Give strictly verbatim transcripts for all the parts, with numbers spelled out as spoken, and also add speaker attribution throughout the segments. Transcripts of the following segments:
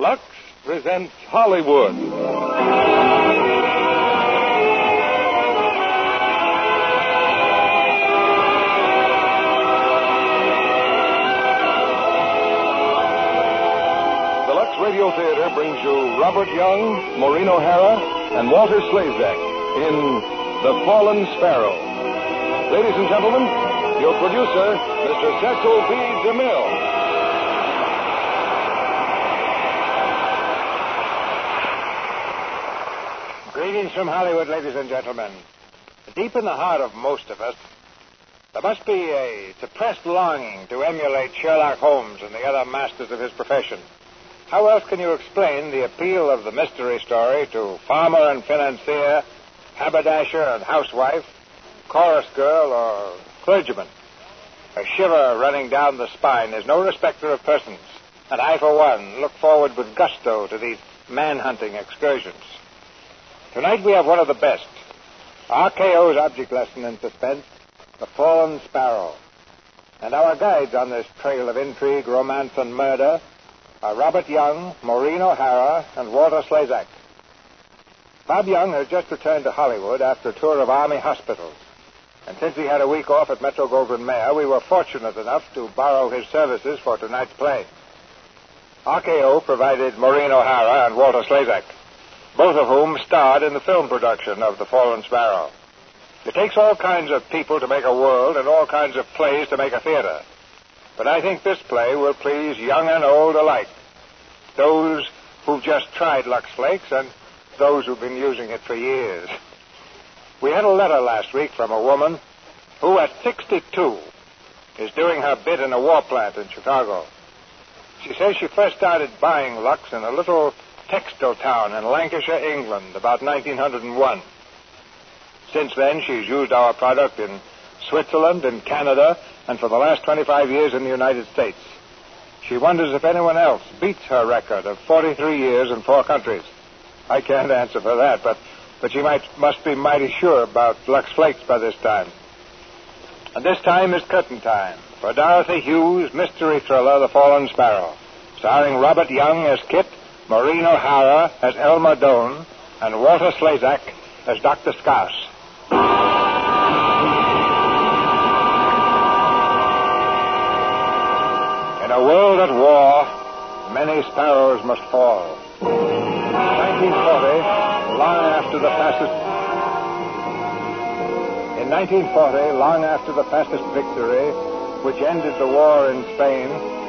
Speaker 1: Lux presents Hollywood. The Lux Radio Theater brings you Robert Young, Maureen O'Hara, and Walter Slezak in The Fallen Sparrow. Ladies and gentlemen, your producer, Mister Cecil B. DeMille.
Speaker 2: Greetings from Hollywood, ladies and gentlemen. Deep in the heart of most of us, there must be a suppressed longing to emulate Sherlock Holmes and the other masters of his profession. How else can you explain the appeal of the mystery story to farmer and financier, haberdasher and housewife, chorus girl, or clergyman? A shiver running down the spine is no respecter of persons, and I, for one, look forward with gusto to these man-hunting excursions. Tonight we have one of the best. R K O's object lesson in suspense, The Fallen Sparrow. And our guides on this trail of intrigue, romance, and murder are Robert Young, Maureen O'Hara, and Walter Slezak. Bob Young has just returned to Hollywood after a tour of Army hospitals. And since he had a week off at Metro-Goldwyn-Mayer, we were fortunate enough to borrow his services for tonight's play. R K O provided Maureen O'Hara and Walter Slezak, both of whom starred in the film production of The Fallen Sparrow. It takes all kinds of people to make a world and all kinds of plays to make a theater. But I think this play will please young and old alike, those who've just tried Lux Flakes and those who've been using it for years. We had a letter last week from a woman who, at sixty-two, is doing her bit in a war plant in Chicago. She says she first started buying Lux in a little textile town in Lancashire, England, about nineteen oh one. Since then, she's used our product in Switzerland and Canada, and for the last twenty-five years in the United States. She wonders if anyone else beats her record of forty-three years in four countries. I can't answer for that, but, but she might, must be mighty sure about Lux Flakes by this time. And this time is curtain time for Dorothy Hughes' mystery thriller, The Fallen Sparrow, starring Robert Young as Kit, Maureen O'Hara as Elma Doane, and Walter Slezak as Doctor Scouse. In a world at war, many sparrows must fall. In nineteen forty, long after the fascist... In nineteen forty, long after the fascist victory, which ended the war in Spain,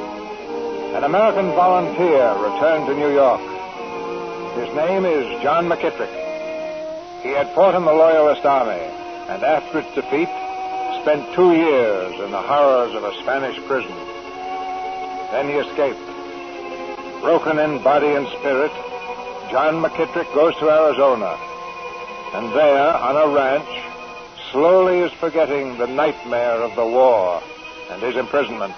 Speaker 2: an American volunteer returned to New York. His name is John McKittrick. He had fought in the Loyalist Army, and after its defeat, spent two years in the horrors of a Spanish prison. Then he escaped. Broken in body and spirit, John McKittrick goes to Arizona, and there, on a ranch, slowly is forgetting the nightmare of the war and his imprisonment.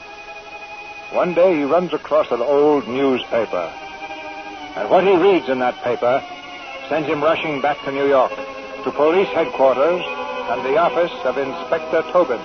Speaker 2: One day he runs across an old newspaper, and what he reads in that paper sends him rushing back to New York, to police headquarters and the office of Inspector Tobin.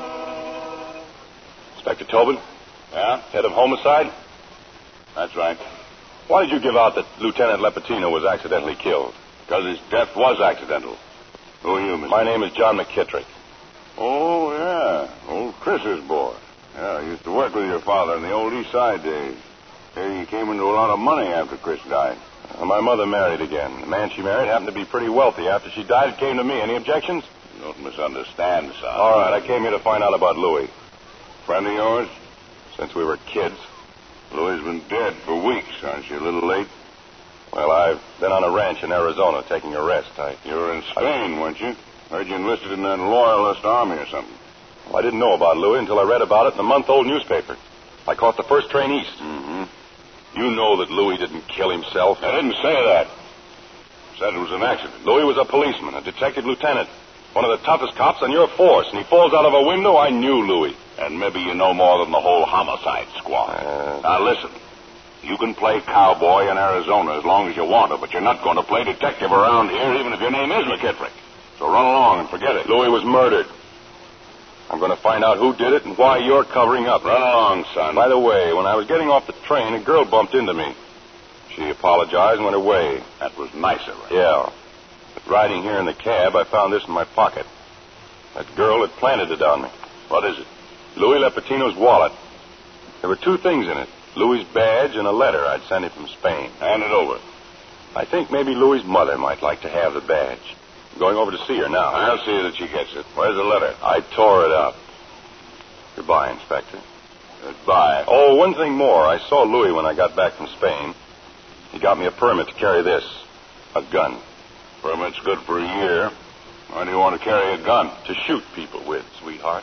Speaker 3: Inspector Tobin?
Speaker 4: Yeah?
Speaker 3: Head of homicide?
Speaker 4: That's right.
Speaker 3: Why did you give out that Lieutenant Lepetino was accidentally killed?
Speaker 4: Because his death was accidental. Who are you, Mister
Speaker 3: My name is John McKittrick.
Speaker 4: Oh, yeah. Old Chris's boy. Yeah, I used to work with your father in the old East Side days. He came into a lot of money after Chris died.
Speaker 3: Uh, my mother married again. The man she married happened to be pretty wealthy. After she died, it came to me. Any objections?
Speaker 4: You don't misunderstand, son.
Speaker 3: All right, I came here to find out about Louis.
Speaker 4: Friend of yours?
Speaker 3: Since we were kids.
Speaker 4: Louis's been dead for weeks. Aren't you a little late?
Speaker 3: Well, I've been on a ranch in Arizona taking a rest. I...
Speaker 4: You were in Spain, I... weren't you? Heard you enlisted in that Loyalist Army or something.
Speaker 3: Well, I didn't know about Louis until I read about it in a month-old newspaper. I caught the first train east.
Speaker 4: Mm-hmm.
Speaker 3: You know that Louis didn't kill himself.
Speaker 4: I didn't say that. I said it was an accident.
Speaker 3: Louis was a policeman, a detective lieutenant, one of the toughest cops on your force, and he falls out of a window. I knew Louis.
Speaker 4: And maybe you know more than the whole homicide squad.
Speaker 3: Uh...
Speaker 4: Now, listen. You can play cowboy in Arizona as long as you want to, but you're not going to play detective around here, even if your name is McKittrick. So run along and forget it.
Speaker 3: Louis was murdered. I'm going to find out who did it and why you're covering up.
Speaker 4: Run along, son.
Speaker 3: By the way, when I was getting off the train, a girl bumped into me. She apologized and went away.
Speaker 4: That was nice of her.
Speaker 3: Yeah. But riding here in the cab, I found this in my pocket. That girl had planted it on me.
Speaker 4: What is it?
Speaker 3: Louis Lepetino's wallet. There were two things in it. Louis's badge and a letter I'd sent him from Spain.
Speaker 4: Hand it over.
Speaker 3: I think maybe Louis's mother might like to have the badge. I'm going over to see her now.
Speaker 4: I'll see that she gets it. Where's the letter?
Speaker 3: I tore it up. Goodbye, Inspector.
Speaker 4: Goodbye.
Speaker 3: Oh, one thing more. I saw Louis when I got back from Spain. He got me a permit to carry this. A gun.
Speaker 4: Permit's good for a year. Why do you want to carry a gun?
Speaker 3: To shoot people with, sweetheart.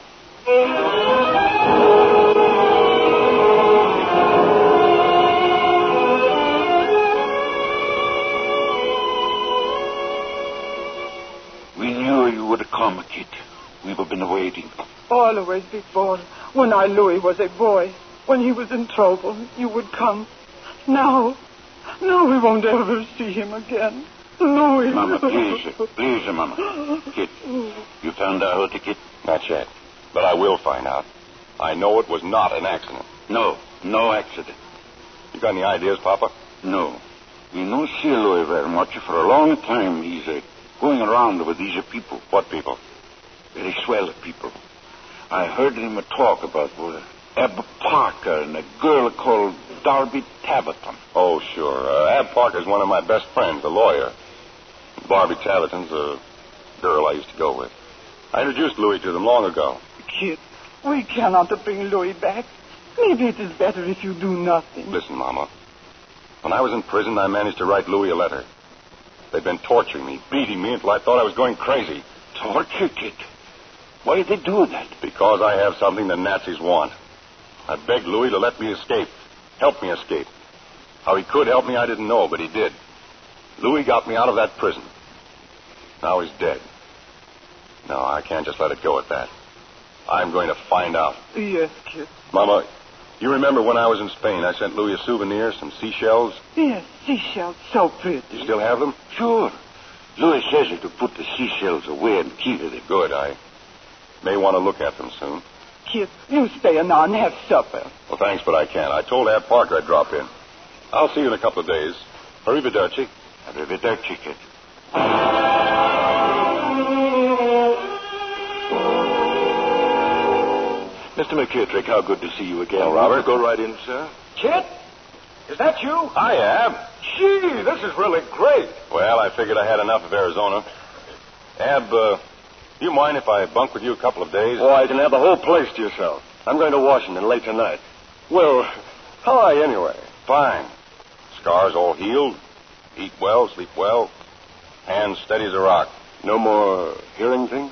Speaker 5: We knew you would come, Kit. We've been waiting.
Speaker 6: Always before, when I Louis was a boy, when he was in trouble, you would come. Now, now we won't ever see him again. Louis.
Speaker 5: Mama, please, please, Mama. Kit, you found out, Kit?
Speaker 3: Not yet. But I will find out. I know it was not an accident.
Speaker 5: No, no accident.
Speaker 3: You got any ideas, Papa?
Speaker 5: No. We don't see Louis very much. For a long time, he's uh, going around with these people.
Speaker 3: What people?
Speaker 5: Very swell people. I heard him talk about uh, Ab Parker and a girl called Darby Taverton.
Speaker 3: Oh, sure. Uh, Ab Parker's one of my best friends, a lawyer. Barbie Taverton's a girl I used to go with. I introduced Louis to them long ago.
Speaker 6: Kid, we cannot bring Louis back. Maybe it is better if you do nothing.
Speaker 3: Listen, Mama. When I was in prison, I managed to write Louis a letter. They'd been torturing me, beating me until I thought I was going crazy.
Speaker 5: Torture, Kit? Why did they do that?
Speaker 3: Because I have something the Nazis want. I begged Louis to let me escape. Help me escape. How he could help me, I didn't know, but he did. Louis got me out of that prison. Now he's dead. No, I can't just let it go at that. I'm going to find out.
Speaker 6: Yes, Kid.
Speaker 3: Mama, you remember when I was in Spain, I sent Louis a souvenir, some seashells?
Speaker 6: Yes, seashells, so pretty.
Speaker 3: You still have them?
Speaker 5: Sure. Louis says to put the seashells away and keep them.
Speaker 3: Good. I may want to look at them soon.
Speaker 6: Kid, you stay now and have supper.
Speaker 3: Well, thanks, but I can't. I told Ab Parker I'd drop in. I'll see you in a couple of days. Arrivederci.
Speaker 5: Arrivederci, Kit.
Speaker 7: Mister McKittrick, how good to see you again.
Speaker 3: Well, Robert.
Speaker 7: Go right in, sir.
Speaker 2: Kit? Is that you?
Speaker 3: I am.
Speaker 2: Gee, this is really great.
Speaker 3: Well, I figured I had enough of Arizona. Ab, uh, do you mind if I bunk with you a couple of days?
Speaker 7: Oh, I can have the whole place to yourself. I'm going to Washington late tonight. Well, how are you anyway?
Speaker 3: Fine. Scars all healed. Eat well, sleep well. Hands steady as a rock.
Speaker 7: No more hearing things?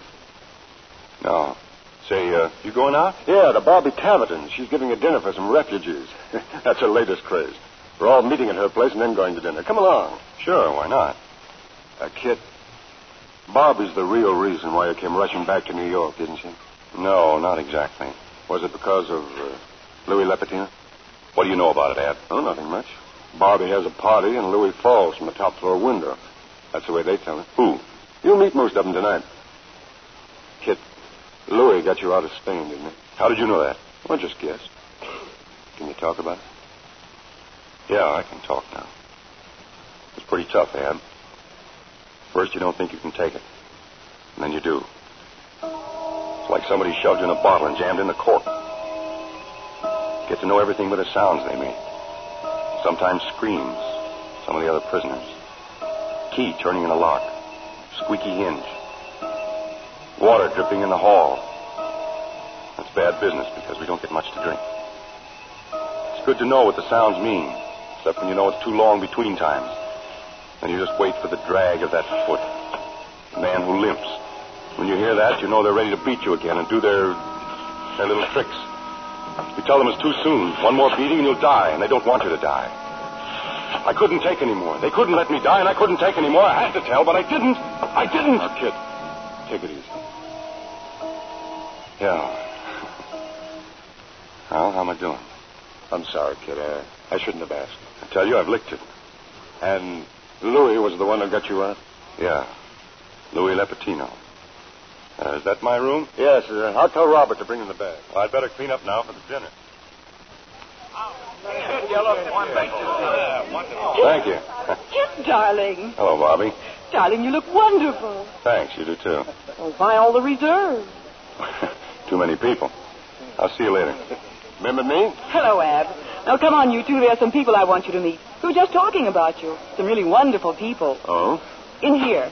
Speaker 3: No. Say, uh, you going out?
Speaker 7: Yeah, to Barbie Taverton. She's giving a dinner for some refugees. That's her latest craze. We're all meeting at her place and then going to dinner. Come along.
Speaker 3: Sure, why not?
Speaker 7: Uh, Kit, Barbie's the real reason why you came rushing back to New York, isn't she?
Speaker 3: No, not exactly.
Speaker 7: Was it because of uh, Louis Lepetino?
Speaker 3: What do you know about it, Ab?
Speaker 7: Oh, nothing much. Barbie has a party and Louis falls from the top floor window. That's the way they tell it.
Speaker 3: Who?
Speaker 7: You'll meet most of them tonight. Kit, Louis got you out of Spain, didn't he?
Speaker 3: How did you know that?
Speaker 7: Well, just guess. Can you talk about it?
Speaker 3: Yeah, I can talk now. It's pretty tough, Ab. First, you don't think you can take it. And then you do. It's like somebody shoved you in a bottle and jammed in the cork. Get to know everything but the sounds they make. Sometimes screams. Some of the other prisoners. Key turning in a lock. Squeaky hinge. Water dripping in the hall. That's bad business because we don't get much to drink. It's good to know what the sounds mean, except when you know it's too long between times. And you just wait for the drag of that foot. The man who limps. When you hear that, you know they're ready to beat you again and do their their little tricks. You tell them it's too soon. One more beating and you'll die, and they don't want you to die. I couldn't take any more. They couldn't let me die, and I couldn't take any more. I had to tell, but I didn't. I didn't.
Speaker 7: Now, Kit, take it easy.
Speaker 3: Yeah. Well, how am I doing?
Speaker 7: I'm sorry, Kit. I, I shouldn't have asked.
Speaker 3: I tell you, I've licked it.
Speaker 7: And Louis was the one who got you out?
Speaker 3: Yeah. Louis Lepetino. Uh, is that my room?
Speaker 7: Yes. Uh, I'll tell Robert to bring in the bag.
Speaker 3: Well, I'd better clean up now for the dinner.
Speaker 2: Kit,
Speaker 3: Thank you.
Speaker 6: Kit, darling.
Speaker 3: Hello, Bobby.
Speaker 6: Darling, you look wonderful.
Speaker 3: Thanks, you do too.
Speaker 6: Oh, why all the reserve?
Speaker 3: Too many people. I'll see you later.
Speaker 7: Remember me?
Speaker 6: Hello, Ab. Now, come on, you two. There are some people I want you to meet. We were just talking about you. Some really wonderful people.
Speaker 3: Oh?
Speaker 6: In here.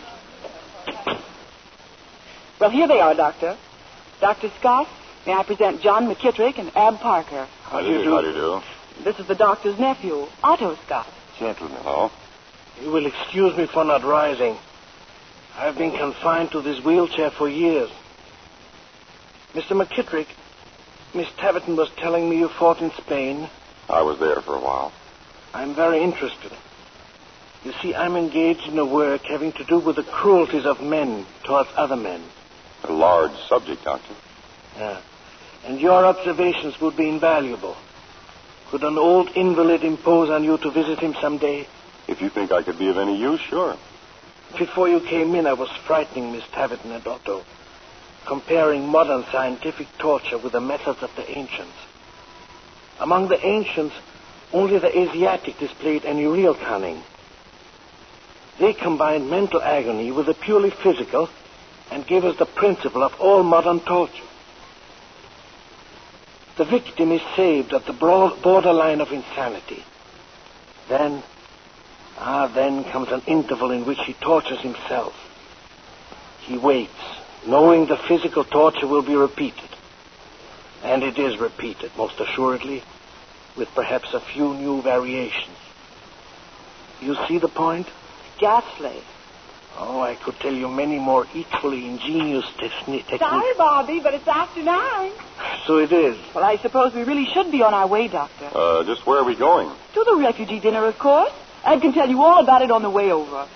Speaker 6: Well, here they are, Doctor. Doctor Scott, may I present John McKittrick and Ab Parker.
Speaker 3: How do you do? How do you do?
Speaker 6: This is the doctor's nephew, Otto Scott.
Speaker 7: Gentlemen.
Speaker 3: Hello?
Speaker 8: You will excuse me for not rising. I've been confined to this wheelchair for years. Mister McKittrick, Miss Taverton was telling me you fought in Spain.
Speaker 3: I was there for a while.
Speaker 8: I'm very interested. You see, I'm engaged in a work having to do with the cruelties of men towards other men.
Speaker 3: A large subject, Doctor.
Speaker 8: Yeah. And your observations would be invaluable. Could an old invalid impose on you to visit him someday?
Speaker 3: If you think I could be of any use, sure.
Speaker 8: Before you came in, I was frightening Miss Taverton and Otto, comparing modern scientific torture with the methods of the ancients. Among the ancients, only the Asiatic displayed any real cunning. They combined mental agony with the purely physical and gave us the principle of all modern torture. The victim is saved at the broad borderline of insanity. Then, ah, then comes an interval in which he tortures himself. He waits, knowing the physical torture will be repeated. And it is repeated, most assuredly, with perhaps a few new variations. You see the point?
Speaker 6: Ghastly.
Speaker 8: Oh, I could tell you many more equally ingenious techni- techniques.
Speaker 6: Sorry, Bobby, but it's after nine.
Speaker 8: So it is.
Speaker 6: Well, I suppose we really should be on our way, Doctor.
Speaker 3: Uh, just where are we going?
Speaker 6: To the refugee dinner, of course. Ed can tell you all about it on the way over.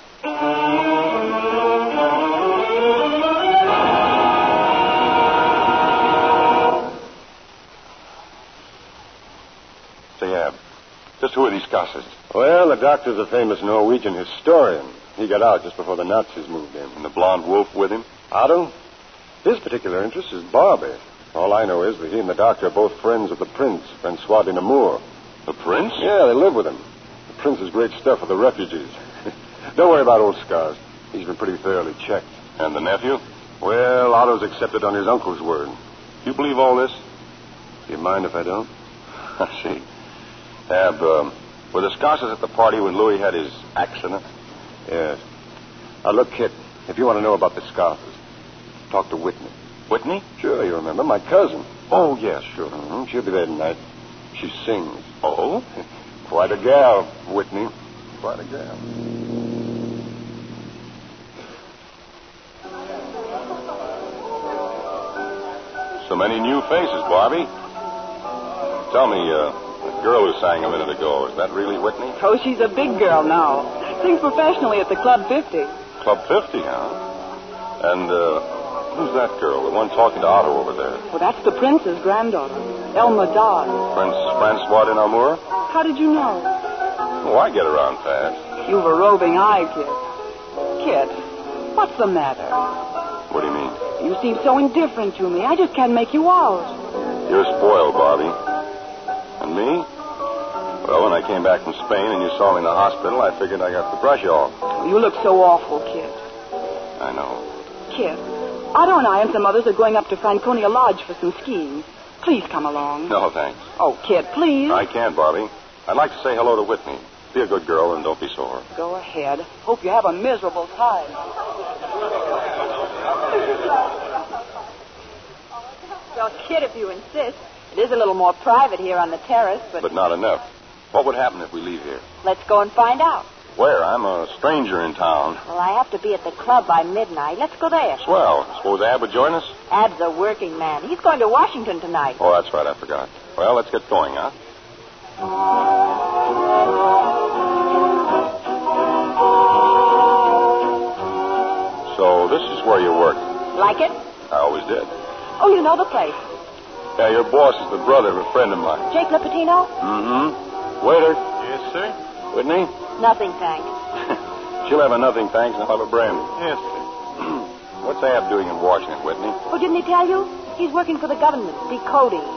Speaker 3: Say, Ab, just who are these Scotsers?
Speaker 7: Well, the doctor's a famous Norwegian historian. He got out just before the Nazis moved in.
Speaker 3: And the blonde wolf with him?
Speaker 7: Otto? His particular interest is Barbie. All I know is that he and the doctor are both friends of the prince, Francois de Nemours.
Speaker 3: The prince?
Speaker 7: Yeah, they live with him. The prince is great stuff for the refugees. Don't worry about old Scars. He's been pretty thoroughly checked.
Speaker 3: And the nephew?
Speaker 7: Well, Otto's accepted on his uncle's word.
Speaker 3: You believe all this?
Speaker 7: Do you mind if I don't?
Speaker 3: I see. Ab, um, were the Scotsers at the party when Louis had his accident?
Speaker 7: Yes. Now, look, Kit, if you want to know about the Scotsers, talk to Whitney.
Speaker 3: Whitney?
Speaker 7: Sure, you remember. My cousin.
Speaker 3: Oh, yes, sure.
Speaker 7: Mm-hmm. She'll be there tonight. She sings.
Speaker 3: Oh?
Speaker 7: Quite a gal, Whitney. Quite a gal.
Speaker 3: So many new faces, Barbie. Tell me, uh, the girl who sang a minute ago, is that really Whitney?
Speaker 6: Oh, she's a big girl now. Sings professionally at the Club fifty.
Speaker 3: Club fifty, huh? And, uh, who's that girl? The one talking to Otto over there?
Speaker 6: Well, that's the prince's granddaughter, Elma Dodd.
Speaker 3: Prince Francois de Nemours?
Speaker 6: How did you know?
Speaker 3: Oh, I get around fast.
Speaker 6: You've a roving eye, Kit. Kit, what's the matter?
Speaker 3: What do you mean?
Speaker 6: You seem so indifferent to me. I just can't make you out.
Speaker 3: You're spoiled, Barbie. And me? Well, when I came back from Spain and you saw me in the hospital, I figured I got the brush off.
Speaker 6: Oh, you look so awful, Kit.
Speaker 3: I know.
Speaker 6: Kit, Otto and I and some others are going up to Franconia Lodge for some skiing. Please come along.
Speaker 3: No, thanks.
Speaker 6: Oh, Kit, please.
Speaker 3: I can't, Barbie. I'd like to say hello to Whitney. Be a good girl and don't be sore.
Speaker 6: Go ahead. Hope you have a miserable time.
Speaker 9: Well, Kit, if you insist. It is a little more private here on the terrace, but...
Speaker 3: But not enough. What would happen if we leave here?
Speaker 9: Let's go and find out.
Speaker 3: Where? I'm a stranger in town.
Speaker 9: Well, I have to be at the club by midnight. Let's go there.
Speaker 3: Swell. Suppose Ab would join us?
Speaker 9: Ab's a working man. He's going to Washington tonight.
Speaker 3: Oh, that's right. I forgot. Well, let's get going, huh? So this is where you work.
Speaker 9: Like it?
Speaker 3: I always did.
Speaker 9: Oh, you know the place.
Speaker 3: Yeah, your boss is the brother of a friend of mine.
Speaker 9: Jake Lipatino?
Speaker 3: Mm-hmm. Waiter.
Speaker 8: Yes, sir?
Speaker 3: Whitney?
Speaker 9: Nothing, thanks.
Speaker 3: She'll have a nothing, thanks, and I'll have a brandy.
Speaker 8: Yes, sir.
Speaker 3: What's Ab doing in Washington, Whitney?
Speaker 9: Oh, didn't he tell you? He's working for the government, decoding.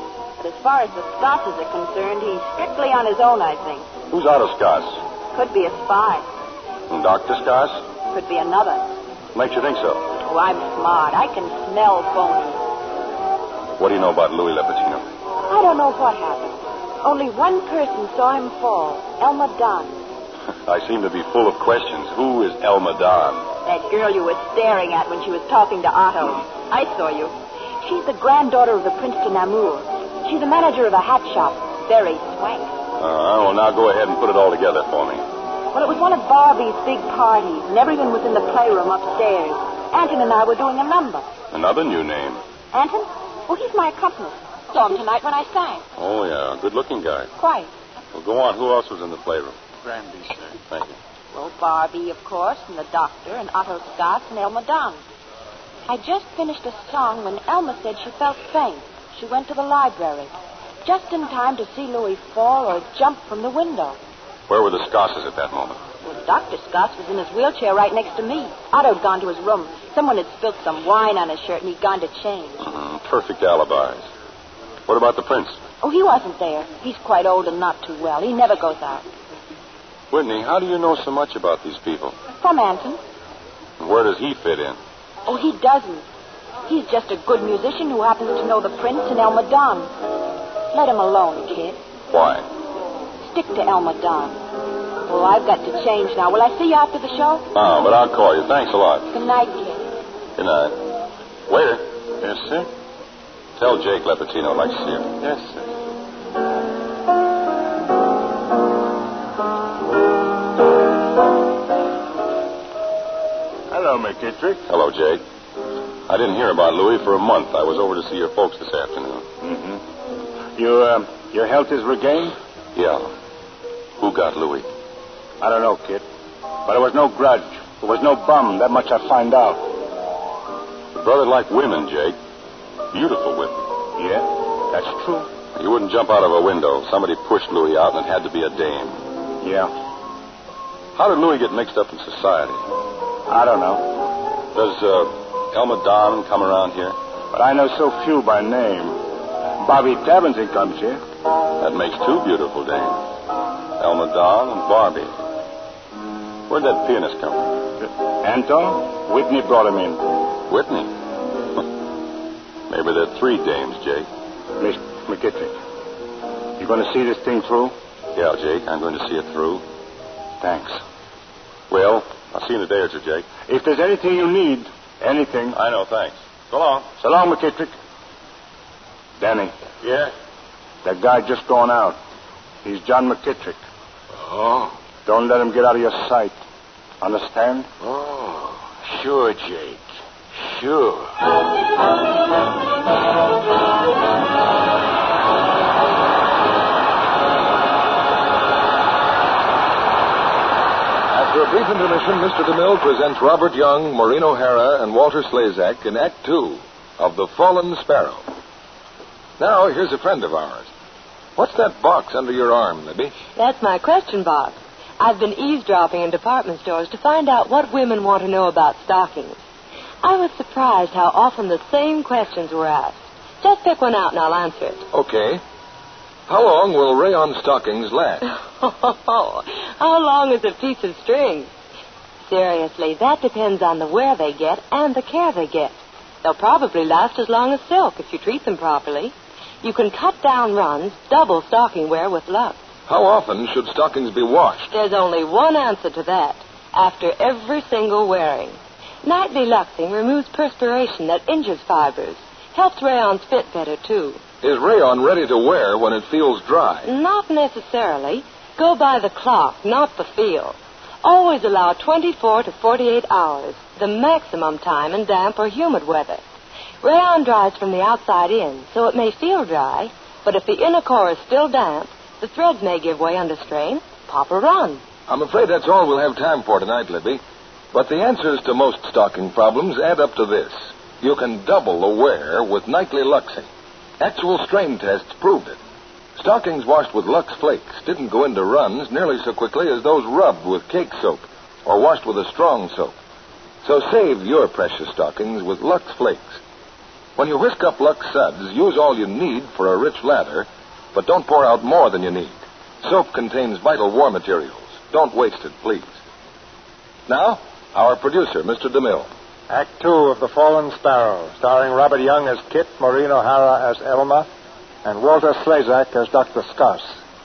Speaker 9: as far as the Scotts are concerned, he's strictly on his own, I think.
Speaker 3: Who's Otto Scots?
Speaker 9: Could be a spy.
Speaker 3: Doctor Scots?
Speaker 9: Could be another.
Speaker 3: Makes you think so.
Speaker 9: Oh, I'm smart. I can smell phonies.
Speaker 3: What do you know about Louis Lepetino?
Speaker 9: I don't know what happened. Only one person saw him fall, Elma Don.
Speaker 3: I seem to be full of questions. Who is Elma Don?
Speaker 9: That girl you were staring at when she was talking to Otto. I saw you. She's the granddaughter of the Prince de Namur. She's the manager of a hat shop. Very swank.
Speaker 3: Uh, well, now go ahead and put it all together for me.
Speaker 9: Well, it was one of Barbie's big parties, and everyone was in the playroom upstairs. Anton and I were doing a number.
Speaker 3: Another new name.
Speaker 9: Anton? Well, he's my accompanist. Saw him tonight when I sang.
Speaker 3: Oh, yeah. Good-looking guy.
Speaker 9: Quite.
Speaker 3: Well, go on. Who else was in the playroom?
Speaker 5: Brandy, sir.
Speaker 3: Thank you.
Speaker 9: Well, Barbie, of course, and the doctor, and Otto Scott, and Elma Don. I just finished a song when Elma said she felt faint. She went to the library, just in time to see Louis fall or jump from the window.
Speaker 3: Where were the Scotts at that moment?
Speaker 9: Well, Doctor Scott was in his wheelchair right next to me. Otto had gone to his room. Someone had spilled some wine on his shirt, and he'd gone to change.
Speaker 3: Mm-hmm. Perfect alibis. What about the prince?
Speaker 9: Oh, he wasn't there. He's quite old and not too well. He never goes out.
Speaker 3: Whitney, how do you know so much about these people?
Speaker 9: From Anton.
Speaker 3: And where does he fit in?
Speaker 9: Oh, he doesn't. He's just a good musician who happens to know the Prince and Elma Don. Let him alone, kid.
Speaker 3: Why?
Speaker 9: Stick to Elma Don. Well, I've got to change now. Will I see you after the show?
Speaker 3: Oh, but I'll call you. Thanks a lot.
Speaker 9: Good night, kid.
Speaker 3: Good night. Waiter.
Speaker 5: Yes, sir?
Speaker 3: Tell Jake Lepetino I'd like to see him.
Speaker 5: Yes, sir.
Speaker 4: Hello, McKittrick.
Speaker 3: Hello, Jake. I didn't hear about Louis for a month. I was over to see your folks this afternoon.
Speaker 4: Mm-hmm. You, uh, your health is regained?
Speaker 3: Yeah. Who got Louis?
Speaker 4: I don't know, kid. But there was no grudge. There was no bum. That much I find out.
Speaker 3: Your brother liked women, Jake. Beautiful women.
Speaker 4: Yeah, that's true.
Speaker 3: You wouldn't jump out of a window. Somebody pushed Louis out, and it had to be a dame.
Speaker 4: Yeah.
Speaker 3: How did Louis get mixed up in society?
Speaker 4: I don't know.
Speaker 3: Does uh, Elma Don come around here?
Speaker 4: But I know so few by name. Bobby Tavenson comes here.
Speaker 3: That makes two beautiful dames. Elma Don and Barbie. Where'd that pianist come from?
Speaker 4: Anton? Whitney brought him in.
Speaker 3: Whitney? Maybe there are three dames, Jake.
Speaker 4: Miss McKittrick, you going to see this thing through?
Speaker 3: Yeah, Jake, I'm going to see it through.
Speaker 4: Thanks.
Speaker 3: Well, I'll see you in a day or two, Jake.
Speaker 4: If there's anything you need, anything.
Speaker 3: I know, thanks. So long.
Speaker 4: So long, McKittrick. Danny.
Speaker 3: Yeah?
Speaker 4: That guy just gone out. He's John McKittrick.
Speaker 3: Oh.
Speaker 4: Don't let him get out of your sight. Understand?
Speaker 3: Oh, sure, Jake. Sure.
Speaker 1: After a brief intermission, Mister DeMille presents Robert Young, Maureen O'Hara, and Walter Slazak in Act Two of The Fallen Sparrow. Now, here's a friend of ours. What's that box under your arm, Libby?
Speaker 10: That's my question box. I've been eavesdropping in department stores to find out what women want to know about stockings. I was surprised how often the same questions were asked. Just pick one out and I'll answer it.
Speaker 1: Okay. How long will rayon stockings last?
Speaker 10: How long is a piece of string? Seriously, that depends on the wear they get and the care they get. They'll probably last as long as silk if you treat them properly. You can cut down runs, double stocking wear with Lux.
Speaker 1: How often should stockings be washed?
Speaker 10: There's only one answer to that. After every single wearing. Nightly Luxing removes perspiration that injures fibers. Helps rayons fit better, too.
Speaker 1: Is rayon ready to wear when it feels dry?
Speaker 10: Not necessarily. Go by the clock, not the feel. Always allow twenty-four to forty-eight hours, the maximum time in damp or humid weather. Rayon dries from the outside in, so it may feel dry, but if the inner core is still damp, the threads may give way under strain. Pop a run.
Speaker 1: I'm afraid that's all we'll have time for tonight, Libby. But the answers to most stocking problems add up to this. You can double the wear with nightly Luxing. Actual strain tests proved it. Stockings washed with Lux Flakes didn't go into runs nearly so quickly as those rubbed with cake soap or washed with a strong soap. So save your precious stockings with Lux Flakes. When you whisk up Lux Suds, use all you need for a rich lather, but don't pour out more than you need. Soap contains vital war materials. Don't waste it, please. Now, our producer, Mister DeMille.
Speaker 2: Act two of The Fallen Sparrow, starring Robert Young as Kit, Maureen O'Hara as Elma, and Walter Slezak as Doctor Scoss.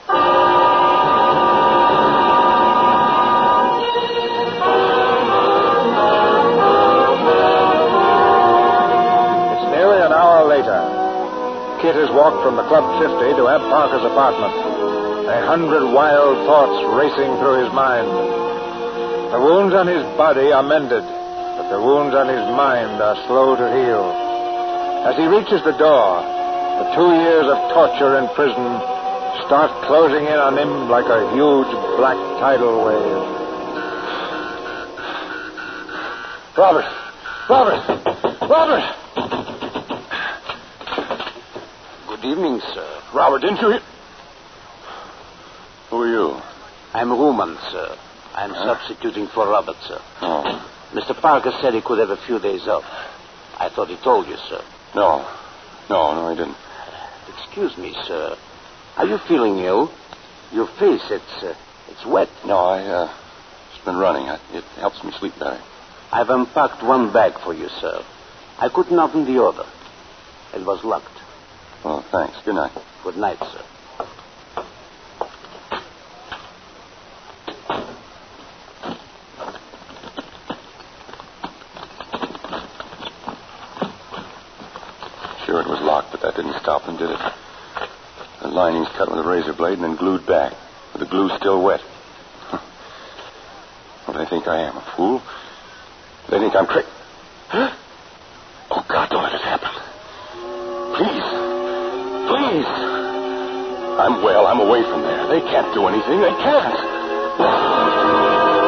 Speaker 2: It's nearly an hour later. Kit has walked from the Club fifty to Ab Parker's apartment, a hundred wild thoughts racing through his mind. The wounds on his body are mended, but the wounds on his mind are slow to heal. As he reaches the door, the two years of torture in prison start closing in on him like a huge black tidal wave.
Speaker 7: Robert! Robert! Robert!
Speaker 8: Good evening, sir.
Speaker 7: Robert, didn't you hear? Who are you?
Speaker 8: I'm Ruman, sir. I'm
Speaker 7: Huh?
Speaker 8: substituting for Robert, sir.
Speaker 7: Oh.
Speaker 8: Mister Parker said he could have a few days off. I thought he told you, sir.
Speaker 7: No. No, no, he didn't.
Speaker 8: Excuse me, sir. Are you feeling ill? Your face, it's uh, it's wet.
Speaker 7: No, I, uh, it's been running. I, it helps me sleep better.
Speaker 8: I've unpacked one bag for you, sir. I couldn't open the other. It was locked.
Speaker 7: Oh, thanks. Good night.
Speaker 8: Good night, sir.
Speaker 7: Sure, it was locked, but that didn't stop them, did it? The lining's cut with a razor blade and then glued back, with the glue still wet. What do they think I am, a fool? They think I'm crazy. Oh, God, don't let it happen. Please. Please. I'm well. I'm away from there. They can't do anything. They can't.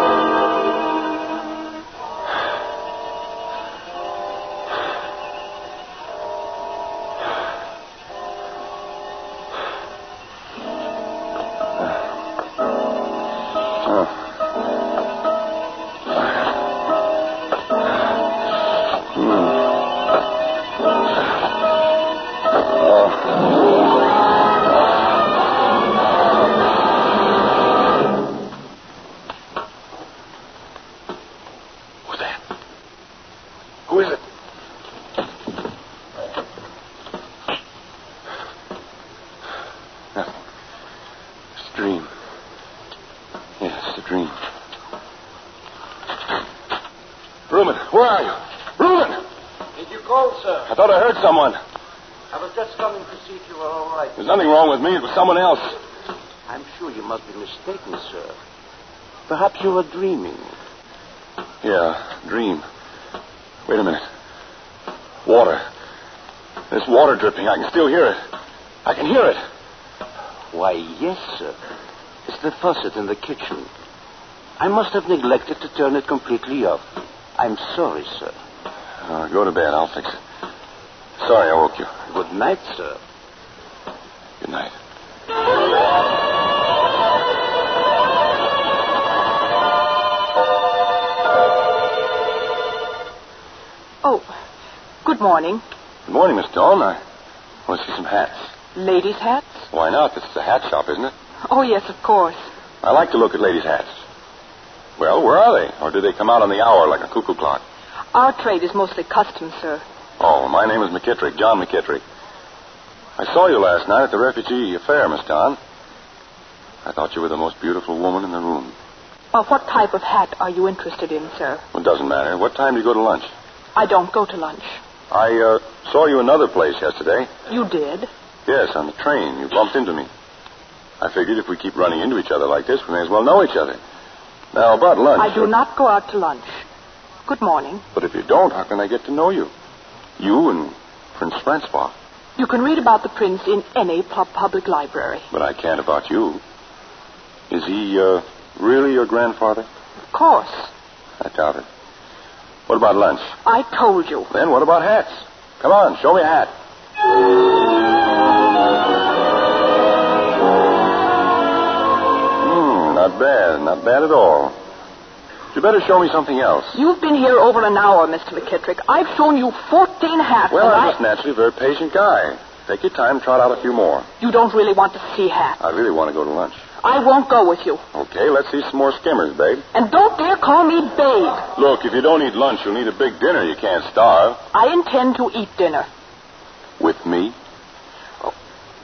Speaker 7: Where are you? Reuben!
Speaker 8: Did you call, sir?
Speaker 7: I thought I heard someone.
Speaker 8: I was just coming to see if you were all right.
Speaker 7: There's nothing wrong with me. It was someone else.
Speaker 8: I'm sure you must be mistaken, sir. Perhaps you were dreaming.
Speaker 7: Yeah, dream. Wait a minute. Water. There's water dripping. I can still hear it. I can hear it.
Speaker 8: Why, yes, sir. It's the faucet in the kitchen. I must have neglected to turn it completely off. I'm sorry, sir.
Speaker 7: Uh, go to bed. I'll fix it. Sorry I woke you.
Speaker 8: Good night, sir.
Speaker 7: Good night.
Speaker 6: Oh, good morning.
Speaker 7: Good morning, Miss Dawn. I want to see some hats.
Speaker 6: Ladies' hats?
Speaker 7: Why not? This is a hat shop, isn't it?
Speaker 6: Oh, yes, of course.
Speaker 7: I like to look at ladies' hats. Well, where are they? Or do they come out on the hour like a cuckoo clock?
Speaker 6: Our trade is mostly custom, sir.
Speaker 7: Oh, my name is McKittrick, John McKittrick. I saw you last night at the refugee affair, Miss Dawn. I thought you were the most beautiful woman in the room.
Speaker 6: Well, what type of hat are you interested in, sir?
Speaker 7: Well, it doesn't matter. What time do you go to lunch?
Speaker 6: I don't go to lunch.
Speaker 7: I uh, saw you another place yesterday.
Speaker 6: You did?
Speaker 7: Yes, on the train. You bumped into me. I figured if we keep running into each other like this, we may as well know each other. Now, about lunch...
Speaker 6: I do not go out to lunch. Good morning.
Speaker 7: But if you don't, how can I get to know you? You and Prince Francois.
Speaker 6: You can read about the prince in any pub- public library.
Speaker 7: But I can't about you. Is he uh, really your grandfather?
Speaker 6: Of course.
Speaker 7: I doubt it. What about lunch?
Speaker 6: I told you.
Speaker 7: Then what about hats? Come on, show me a hat. Hmm, not bad. Not bad at all.
Speaker 3: You better show me something else.
Speaker 6: You've been here over an hour, Mister McKittrick. I've shown you fourteen hats.
Speaker 3: Well,
Speaker 6: and
Speaker 3: I'm
Speaker 6: I...
Speaker 3: just naturally a very patient guy. Take your time, trot out a few more.
Speaker 6: You don't really want to see hats.
Speaker 3: I really want to go to lunch.
Speaker 6: I won't go with you.
Speaker 3: Okay, let's see some more skimmers, babe.
Speaker 6: And don't dare call me babe.
Speaker 3: Look, if you don't eat lunch, you'll need a big dinner. You can't starve.
Speaker 6: I intend to eat dinner.
Speaker 3: With me?
Speaker 6: Oh.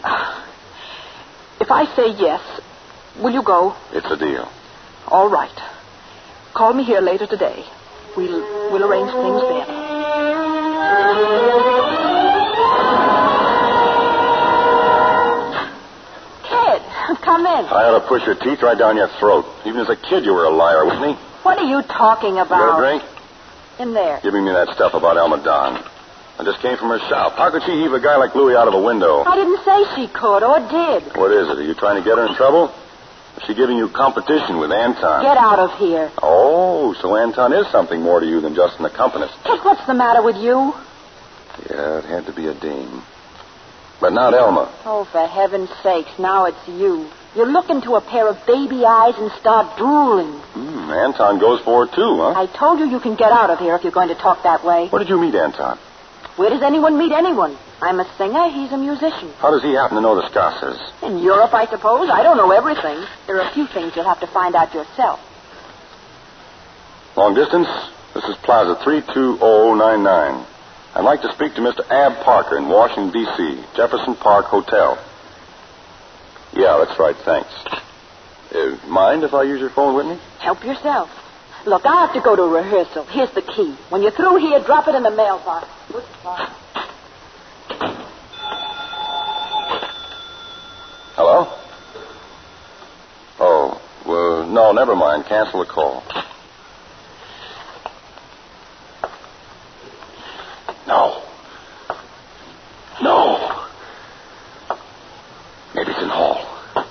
Speaker 6: If I say yes, will you go?
Speaker 3: It's a deal.
Speaker 6: All right. Call me here later today. We'll we'll arrange things then. Kid, come in.
Speaker 3: I ought to push your teeth right down your throat. Even as a kid, you were a liar, Whitney.
Speaker 9: What are you talking about?
Speaker 3: You got a drink?
Speaker 9: In there.
Speaker 3: Giving me that stuff about Elma Don. I just came from her shop. How could she heave a guy like Louis out of a window?
Speaker 9: I didn't say she could or did.
Speaker 3: What is it? Are you trying to get her in trouble? Is she giving you competition with Anton?
Speaker 9: Get out of here.
Speaker 3: Oh, so Anton is something more to you than just an accompanist.
Speaker 9: Kid, what's the matter with you?
Speaker 3: Yeah, it had to be a dame. But not Elma.
Speaker 9: Oh, for heaven's sakes, now it's you. You look into a pair of baby eyes and start drooling.
Speaker 3: Hmm, Anton goes for it too, huh?
Speaker 9: I told you you can get out of here if you're going to talk that way.
Speaker 3: Where did you meet Anton?
Speaker 9: Where does anyone meet anyone? I'm a singer, he's a musician.
Speaker 3: How does he happen to know the Scotsers?
Speaker 9: In Europe, I suppose. I don't know everything. There are a few things you'll have to find out yourself.
Speaker 3: Long distance? This is Plaza three two zero nine nine. I'd like to speak to Mister Ab Parker in Washington, D C Jefferson Park Hotel. Yeah, that's right, thanks. Uh, mind if I use your phone, Whitney?
Speaker 9: Help yourself. Look, I have to go to rehearsal. Here's the key. When you're through here, drop it in the mailbox.
Speaker 3: Hello? Oh, well, no, never mind. Cancel the call. No. No. Maybe it's in the hall.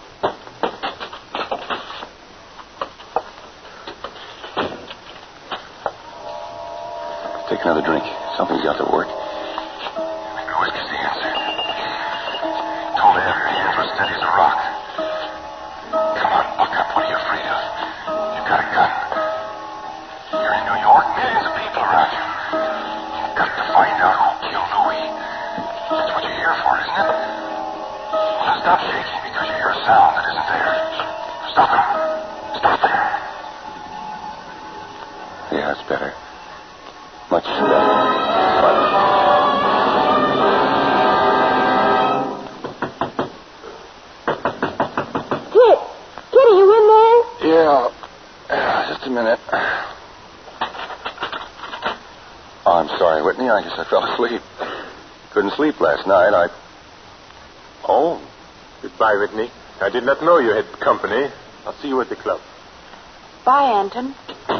Speaker 3: Take another drink. Something's got to work. Maybe whiskey's the answer. Told her your hands were steady as a rock. Come on, buck up. What are you afraid of? You've got a gun. You're in New York. Millions of people around you. You've got to find out who killed Louis. That's what you're here for, isn't it? Well, now stop shaking because you hear a sound that isn't there. Stop it. Stop there. Yeah, it's better. Much better.
Speaker 9: Kid! Kid, are you in there?
Speaker 3: Yeah. Uh, just a minute. Oh, I'm sorry, Whitney. I guess I fell asleep. Couldn't sleep last night. I...
Speaker 11: Oh. Goodbye, Whitney. I did not know you had company. I'll see you at the club.
Speaker 9: Bye, Anton.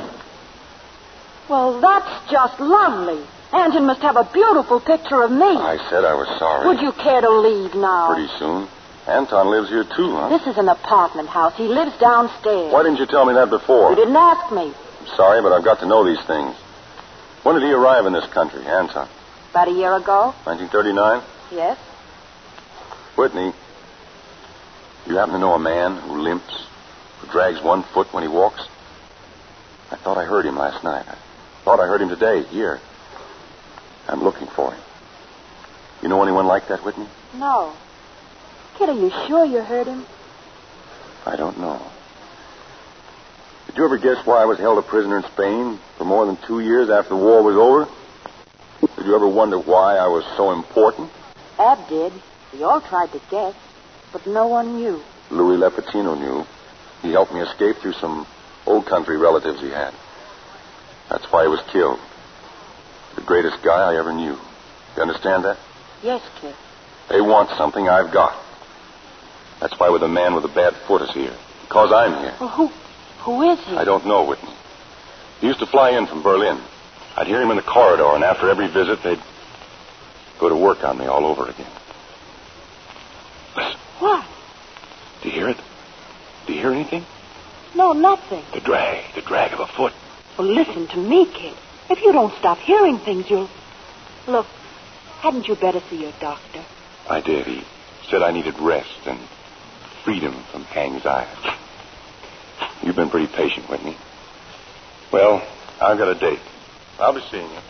Speaker 9: Well, that's just lovely. Anton must have a beautiful picture of me.
Speaker 3: I said I was sorry.
Speaker 9: Would you care to leave now?
Speaker 3: Pretty soon. Anton lives here, too, huh?
Speaker 9: This is an apartment house. He lives downstairs.
Speaker 3: Why didn't you tell me that before?
Speaker 9: You didn't ask me.
Speaker 3: I'm sorry, but I've got to know these things. When did he arrive in this country, Anton?
Speaker 9: About a year ago.
Speaker 3: nineteen thirty-nine?
Speaker 9: Yes.
Speaker 3: Whitney, you happen to know a man who limps, who drags one foot when he walks? I thought I heard him last night. I thought I heard him today, here. I'm looking for him. You know anyone like that, Whitney?
Speaker 9: No. Kid, are you sure you heard him?
Speaker 3: I don't know. Did you ever guess why I was held a prisoner in Spain for more than two years after the war was over? Did you ever wonder why I was so important?
Speaker 9: Ab did. We all tried to guess, but no one knew.
Speaker 3: Louis Lepontino knew. He helped me escape through some old country relatives he had. That's why he was killed. The greatest guy I ever knew. You understand that?
Speaker 9: Yes, kid.
Speaker 3: They want something I've got. That's why with a man with a bad foot is here. Because I'm here.
Speaker 9: Well, who, who is he?
Speaker 3: I don't know, Whitney. He used to fly in from Berlin. I'd hear him in the corridor, and after every visit, they'd go to work on me all over again. Listen.
Speaker 9: What?
Speaker 3: Do you hear it? Do you hear anything?
Speaker 9: No, nothing.
Speaker 3: The drag, the drag of a foot.
Speaker 9: Well, listen to me, kid. If you don't stop hearing things, you'll... Look, hadn't you better see your doctor?
Speaker 3: I did. He said I needed rest and freedom from anxiety. You've been pretty patient, Whitney. Well, I've got a date. I'll be seeing you.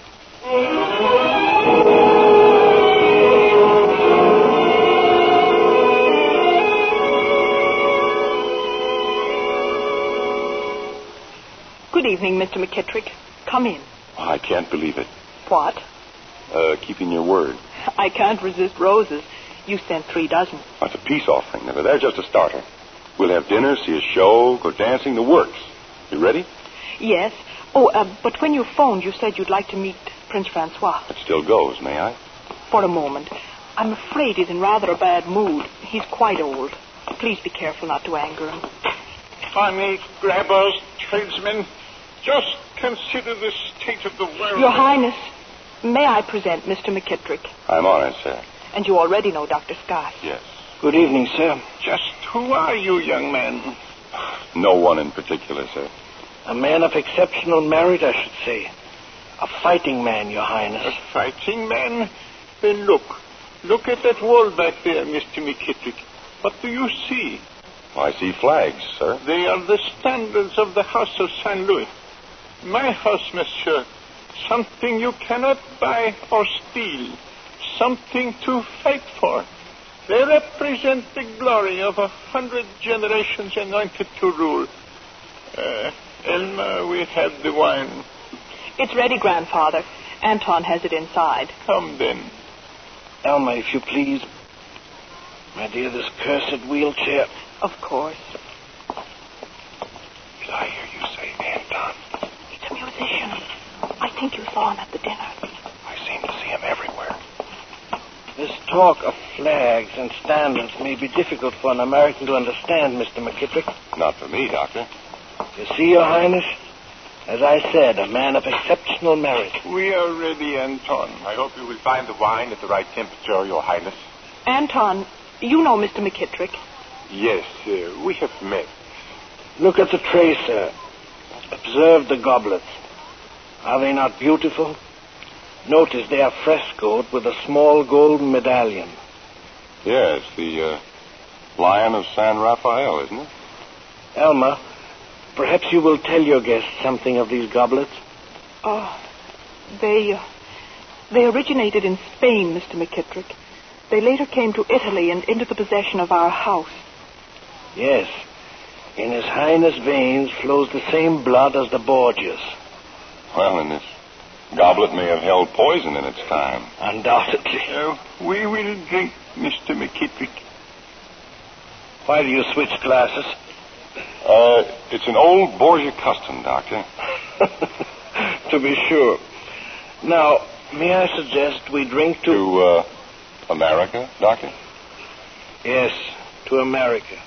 Speaker 6: Good evening, Mister McKittrick. Come in.
Speaker 3: Oh, I can't believe it.
Speaker 6: What?
Speaker 3: Uh, keeping your word.
Speaker 6: I can't resist roses. You sent three dozen.
Speaker 3: That's a peace offering. Never. They're just a starter. We'll have dinner, see a show, go dancing, the works. You ready?
Speaker 6: Yes. Oh, uh, but when you phoned, you said you'd like to meet Prince Francois.
Speaker 3: It still goes, may I?
Speaker 6: For a moment. I'm afraid he's in rather a bad mood. He's quite old. Please be careful not to anger him.
Speaker 12: Funny grabbers, tradesmen. Just consider the state of the world.
Speaker 6: Your Highness, may I present Mister McKittrick?
Speaker 3: I'm honored, sir.
Speaker 6: And you already know Doctor Scott.
Speaker 3: Yes.
Speaker 8: Good evening, sir.
Speaker 12: Just who are you, young man?
Speaker 3: No one in particular, sir.
Speaker 8: A man of exceptional merit, I should say. A fighting man, Your Highness.
Speaker 12: A fighting man? Then look. Look at that wall back there, Mister McKittrick. What do you see?
Speaker 3: I see flags, sir.
Speaker 12: They are the standards of the House of Saint Louis. My house, monsieur. Something you cannot buy or steal. Something to fight for. They represent the glory of a hundred generations anointed to rule. Uh, Elma, we have the wine.
Speaker 6: It's ready, Grandfather. Anton has it inside.
Speaker 12: Come then.
Speaker 8: Elma, if you please. My dear, this cursed wheelchair.
Speaker 6: Of course.
Speaker 3: Did I hear you say Anton?
Speaker 6: It's a musician. I think you saw him at the dinner.
Speaker 3: I seem to see him everywhere.
Speaker 8: This talk of flags and standards may be difficult for an American to understand, Mister McKittrick.
Speaker 3: Not for me, Doctor.
Speaker 8: You see, Your Highness? As I said, a man of exceptional merit.
Speaker 12: We are ready, Anton.
Speaker 11: I hope you will find the wine at the right temperature, Your Highness.
Speaker 6: Anton, you know Mister McKittrick.
Speaker 11: Yes, uh, we have met.
Speaker 8: Look at the tray, sir. Observe the goblets. Are they not beautiful? Notice they are frescoed with a small golden medallion.
Speaker 3: Yes, the uh, Lion of San Rafael, isn't it?
Speaker 8: Elma, perhaps you will tell your guests something of these goblets?
Speaker 6: Oh, they, uh, they originated in Spain, Mister McKittrick. They later came to Italy and into the possession of our house.
Speaker 8: Yes. In His Highness' veins flows the same blood as the Borgias.
Speaker 3: Well, and this goblet may have held poison in its time.
Speaker 8: Undoubtedly.
Speaker 12: Uh, we will drink, Mister McKittrick.
Speaker 8: Why do you switch glasses?
Speaker 3: Uh, it's an old Borgia custom, Doctor.
Speaker 8: To be sure. Now, may I suggest we drink to...
Speaker 3: To, uh, America, Doctor?
Speaker 8: Yes, to America.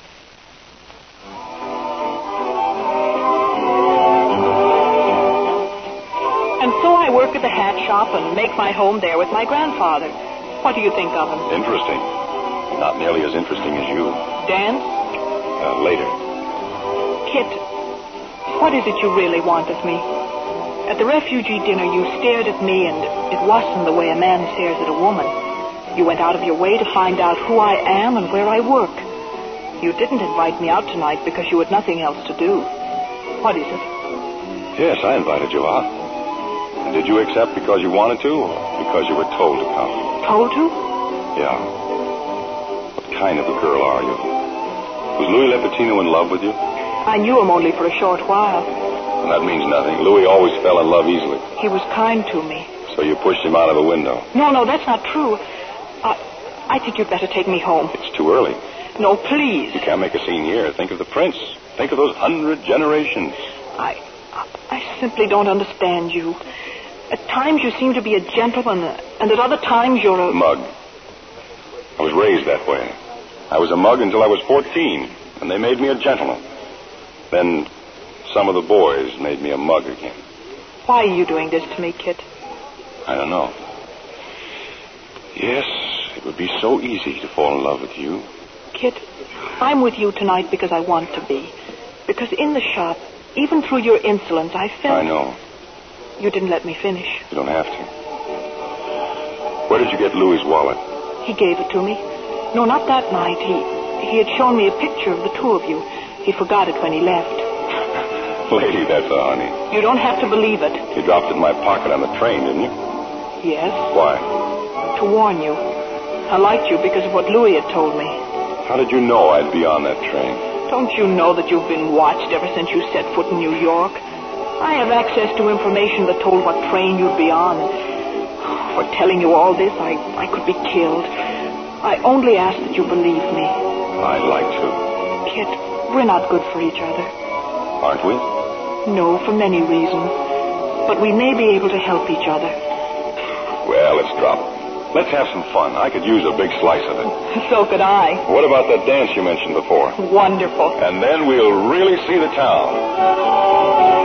Speaker 6: And so I work at the hat shop and make my home there with my grandfather. What do you think of him?
Speaker 3: Interesting. Not nearly as interesting as you.
Speaker 6: Dance?
Speaker 3: Uh, later.
Speaker 6: Kit, what is it you really want of me? At the refugee dinner, you stared at me, and it wasn't the way a man stares at a woman. You went out of your way to find out who I am and where I work. You didn't invite me out tonight because you had nothing else to do. What is it?
Speaker 3: Yes, I invited you out. And did you accept because you wanted to, or because you were told to come?
Speaker 6: Told to?
Speaker 3: Yeah. What kind of a girl are you? Was Louis Lepetino in love with you?
Speaker 6: I knew him only for a short while.
Speaker 3: Well, that means nothing. Louis always fell in love easily.
Speaker 6: He was kind to me.
Speaker 3: So you pushed him out of a window?
Speaker 6: No, no, that's not true. I, I think you'd better take me home.
Speaker 3: It's too early.
Speaker 6: No, please.
Speaker 3: You can't make a scene here. Think of the prince. Think of those hundred generations.
Speaker 6: I, I simply don't understand you. At times you seem to be a gentleman, and at other times you're a...
Speaker 3: Mug. I was raised that way. I was a mug until I was fourteen, and they made me a gentleman. Then some of the boys made me a mug again.
Speaker 6: Why are you doing this to me, Kit?
Speaker 3: I don't know. Yes, it would be so easy to fall in love with you.
Speaker 6: Kit, I'm with you tonight because I want to be. Because in the shop, even through your insolence, I felt...
Speaker 3: I know.
Speaker 6: You didn't let me finish.
Speaker 3: You don't have to. Where did you get Louis' wallet?
Speaker 6: He gave it to me. No, not that night. He he had shown me a picture of the two of you. He forgot it when he left.
Speaker 3: Lady, that's a honey.
Speaker 6: You don't have to believe it.
Speaker 3: You dropped it in my pocket on the train, didn't you?
Speaker 6: Yes.
Speaker 3: Why?
Speaker 6: To warn you. I liked you because of what Louis had told me.
Speaker 3: How did you know I'd be on that train?
Speaker 6: Don't you know that you've been watched ever since you set foot in New York? I have access to information that told what train you'd be on. For telling you all this, I, I could be killed. I only ask that you believe me.
Speaker 3: I'd like to.
Speaker 6: Kit, we're not good for each other.
Speaker 3: Aren't we?
Speaker 6: No, for many reasons. But we may be able to help each other.
Speaker 3: Well, let's drop it. Let's have some fun. I could use a big slice of it.
Speaker 6: So could I.
Speaker 3: What about that dance you mentioned before?
Speaker 6: Wonderful.
Speaker 3: And then we'll really see the town.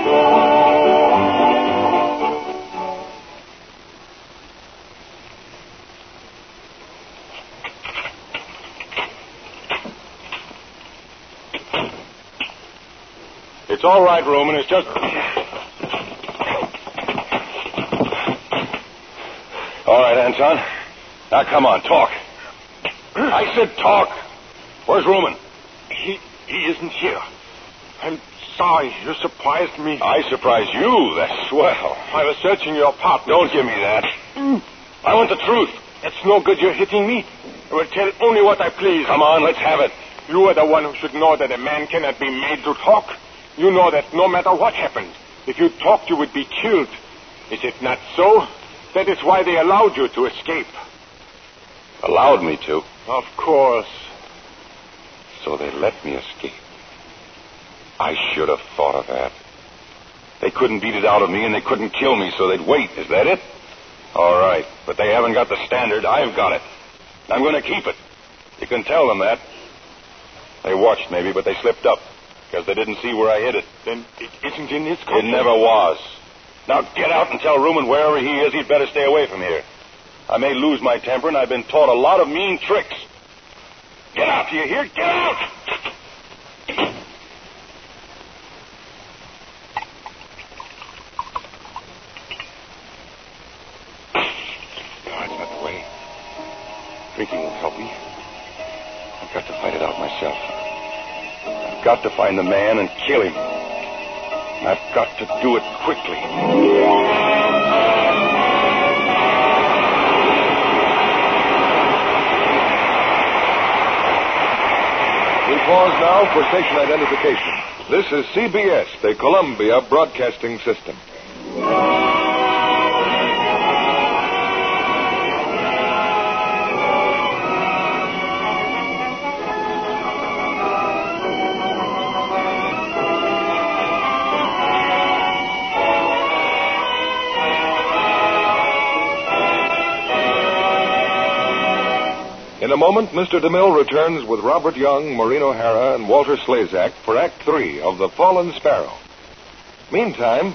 Speaker 3: It's all right, Ruman. It's just... All right, Anton. Now, come on, talk. I said talk. Where's Ruman?
Speaker 11: He he isn't here. I'm sorry. You surprised me.
Speaker 3: I surprised you. That's swell.
Speaker 11: I was searching your apartment.
Speaker 3: Don't give me that.
Speaker 11: Mm.
Speaker 3: I want the truth.
Speaker 11: It's no good you're hitting me. I will tell only what I please.
Speaker 3: Come on, let's have it.
Speaker 11: You are the one who should know that a man cannot be made to talk. You know that no matter what happened, if you talked, you would be killed. Is it not so? That is why they allowed you to escape.
Speaker 3: Allowed me to?
Speaker 11: Of course.
Speaker 3: So they let me escape. I should have thought of that. They couldn't beat it out of me, and they couldn't kill me, so they'd wait. Is that it? All right, but they haven't got the standard. I've got it. I'm going to keep it. You can tell them that. They watched, maybe, but they slipped up. Because they didn't see where I hid it.
Speaker 11: Then it isn't in his company?
Speaker 3: It never was. Now get out and tell Ruman wherever he is, he'd better stay away from here. I may lose my temper, and I've been taught a lot of mean tricks. Get out, do you hear? Get out! No, that's not the way. Drinking won't help me. I've got to fight it out myself. I've got to find the man and kill him. I've got to do it quickly.
Speaker 1: We pause now for station identification. This is C B S, the Columbia Broadcasting System. In a moment, Mister DeMille returns with Robert Young, Maureen O'Hara, and Walter Slezak for Act Three of The Fallen Sparrow. Meantime,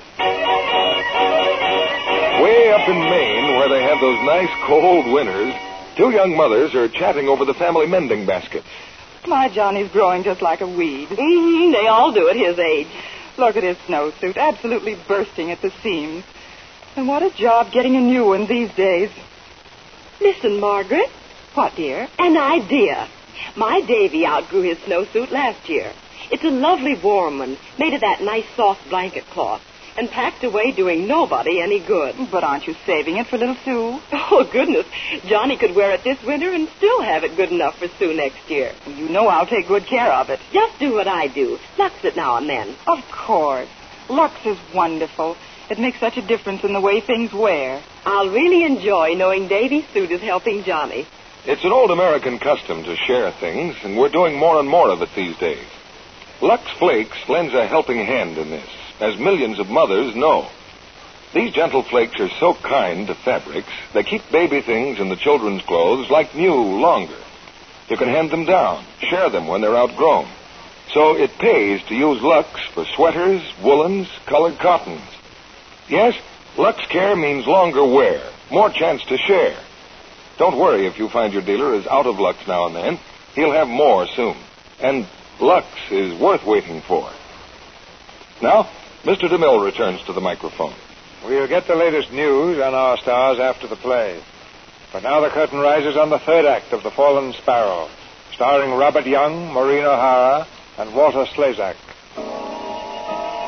Speaker 1: way up in Maine, where they have those nice cold winters, two young mothers are chatting over the family mending baskets.
Speaker 13: My Johnny's growing just like a weed.
Speaker 10: Mm-hmm. They all do at his age.
Speaker 13: Look at his snowsuit, absolutely bursting at the seams. And what a job getting a new one these days.
Speaker 10: Listen, Margaret.
Speaker 13: What, dear?
Speaker 10: An idea. My Davy outgrew his snowsuit last year. It's a lovely warm one, made of that nice soft blanket cloth, and packed away doing nobody any good.
Speaker 13: But aren't you saving it for little Sue?
Speaker 10: Oh, goodness. Johnny could wear it this winter and still have it good enough for Sue next year.
Speaker 13: You know I'll take good care of it.
Speaker 10: Just do what I do. Lux it now and then.
Speaker 13: Of course. Lux is wonderful. It makes such a difference in the way things wear.
Speaker 10: I'll really enjoy knowing Davy's suit is helping Johnny.
Speaker 1: It's an old American custom to share things, and we're doing more and more of it these days. Lux Flakes lends a helping hand in this, as millions of mothers know. These gentle flakes are so kind to fabrics, they keep baby things and the children's clothes like new longer. You can hand them down, share them when they're outgrown. So it pays to use Lux for sweaters, woolens, colored cottons. Yes, Lux Care means longer wear, more chance to share. Don't worry if you find your dealer is out of Lux now and then. He'll have more soon. And Lux is worth waiting for. Now, Mister DeMille returns to the microphone.
Speaker 2: We'll get the latest news on our stars after the play. But now the curtain rises on the third act of The Fallen Sparrow, starring Robert Young, Maureen O'Hara, and Walter Slezak.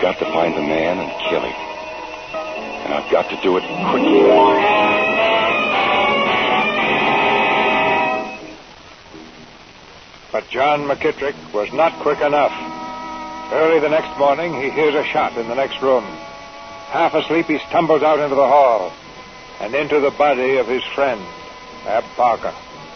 Speaker 3: got to find the man and kill him. And I've got to do it quickly.
Speaker 2: But John McKittrick was not quick enough. Early the next morning, he hears a shot in the next room. Half asleep, he stumbles out into the hall and into the body of his friend, Ab Parker.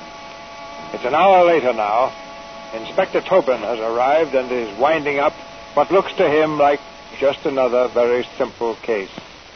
Speaker 2: It's an hour later now. Inspector Tobin has arrived and is winding up what looks to him like just another very simple case.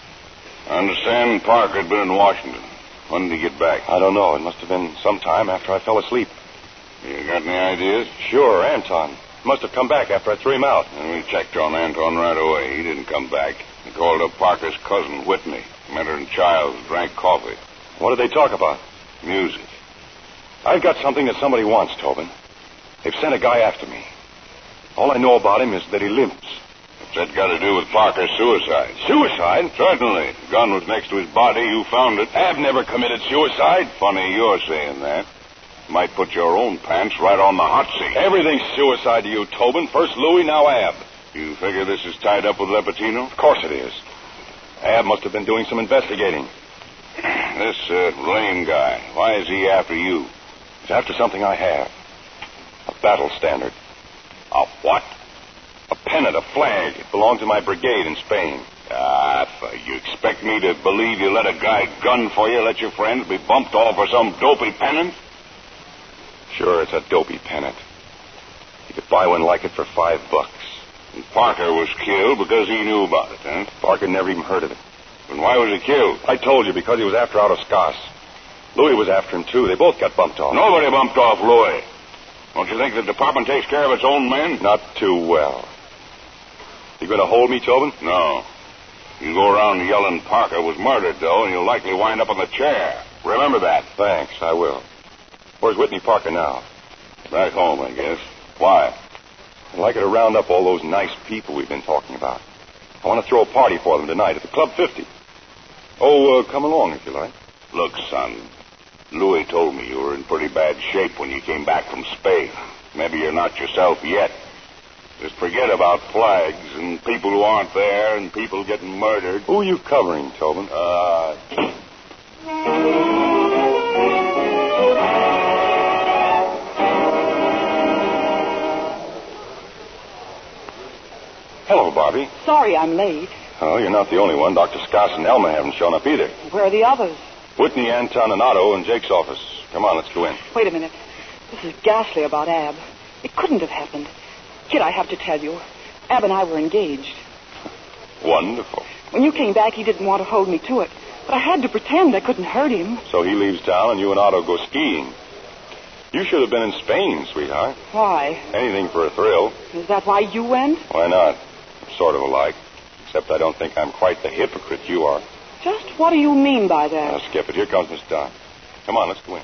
Speaker 4: I understand Parker had been in Washington. When did he get back?
Speaker 3: I don't know. It must have been sometime after I fell asleep.
Speaker 4: You got any ideas?
Speaker 3: Sure, Anton. Must have come back after I threw him out.
Speaker 4: And we checked on Anton right away. He didn't come back. He called up Parker's cousin, Whitney. Met her in Childs, drank coffee.
Speaker 3: What did they talk about?
Speaker 4: Music.
Speaker 3: I've got something that somebody wants, Tobin. They've sent a guy after me. All I know about him is that he limps.
Speaker 4: What's that got to do with Parker's suicide?
Speaker 3: Suicide?
Speaker 4: Certainly. The gun was next to his body. You found it.
Speaker 3: Ab never committed suicide.
Speaker 4: Funny you're saying that. Might put your own pants right on the hot seat.
Speaker 3: Everything's suicide to you, Tobin. First Louis, now Ab.
Speaker 4: You figure this is tied up with Lepatino?
Speaker 3: Of course it is. Ab must have been doing some investigating.
Speaker 4: This uh, lame guy, why is he after you?
Speaker 3: He's after something I have. A battle standard.
Speaker 4: A what?
Speaker 3: A pennant, a flag. It belonged to my brigade in Spain.
Speaker 4: Ah, you expect me to believe you let a guy gun for you, let your friends be bumped off for some dopey pennant?
Speaker 3: Sure, it's a dopey pennant. You could buy one like it for five bucks.
Speaker 4: And Parker was killed because he knew about it, huh?
Speaker 3: Parker never even heard of it.
Speaker 4: Then why was he killed?
Speaker 3: I told you, because he was after Autoscas. Louis was after him, too. They both got bumped off.
Speaker 4: Nobody bumped off Louis. Don't you think the department takes care of its own men?
Speaker 3: Not too well. You going to hold me, Tobin?
Speaker 4: No. You go around yelling Parker was murdered, though, and you'll likely wind up on the chair. Remember that.
Speaker 3: Thanks, I will. Where's Whitney Parker now?
Speaker 4: Back home, I guess. Why?
Speaker 3: I'd like her to round up all those nice people we've been talking about. I want to throw a party for them tonight at the Club fifty. Oh, uh, come along if you like.
Speaker 4: Look, son, Louis told me you were in pretty bad shape when you came back from Spain. Maybe you're not yourself yet. Just forget about flags and people who aren't there and people getting murdered.
Speaker 3: Who are you covering, Tobin?
Speaker 4: Uh...
Speaker 3: Hello, Bobby.
Speaker 6: Sorry I'm late.
Speaker 3: Oh, you're not the only one. Doctor Scott and Elma haven't shown up either.
Speaker 6: Where are the others?
Speaker 3: Whitney, Anton, and Otto in Jake's office. Come on, let's go in.
Speaker 6: Wait a minute. This is ghastly about Ab. It couldn't have happened. Kid, I have to tell you, Ab and I were engaged.
Speaker 3: Wonderful.
Speaker 6: When you came back, he didn't want to hold me to it. But I had to pretend I couldn't hurt him.
Speaker 3: So he leaves town and you and Otto go skiing. You should have been in Spain, sweetheart.
Speaker 6: Why?
Speaker 3: Anything for a thrill.
Speaker 6: Is that why you went?
Speaker 3: Why not? Sort of alike. Except I don't think I'm quite the hypocrite you are.
Speaker 6: Just what do you mean by that?
Speaker 3: Now, skip it. Here comes Miss Don. Come on, let's go in.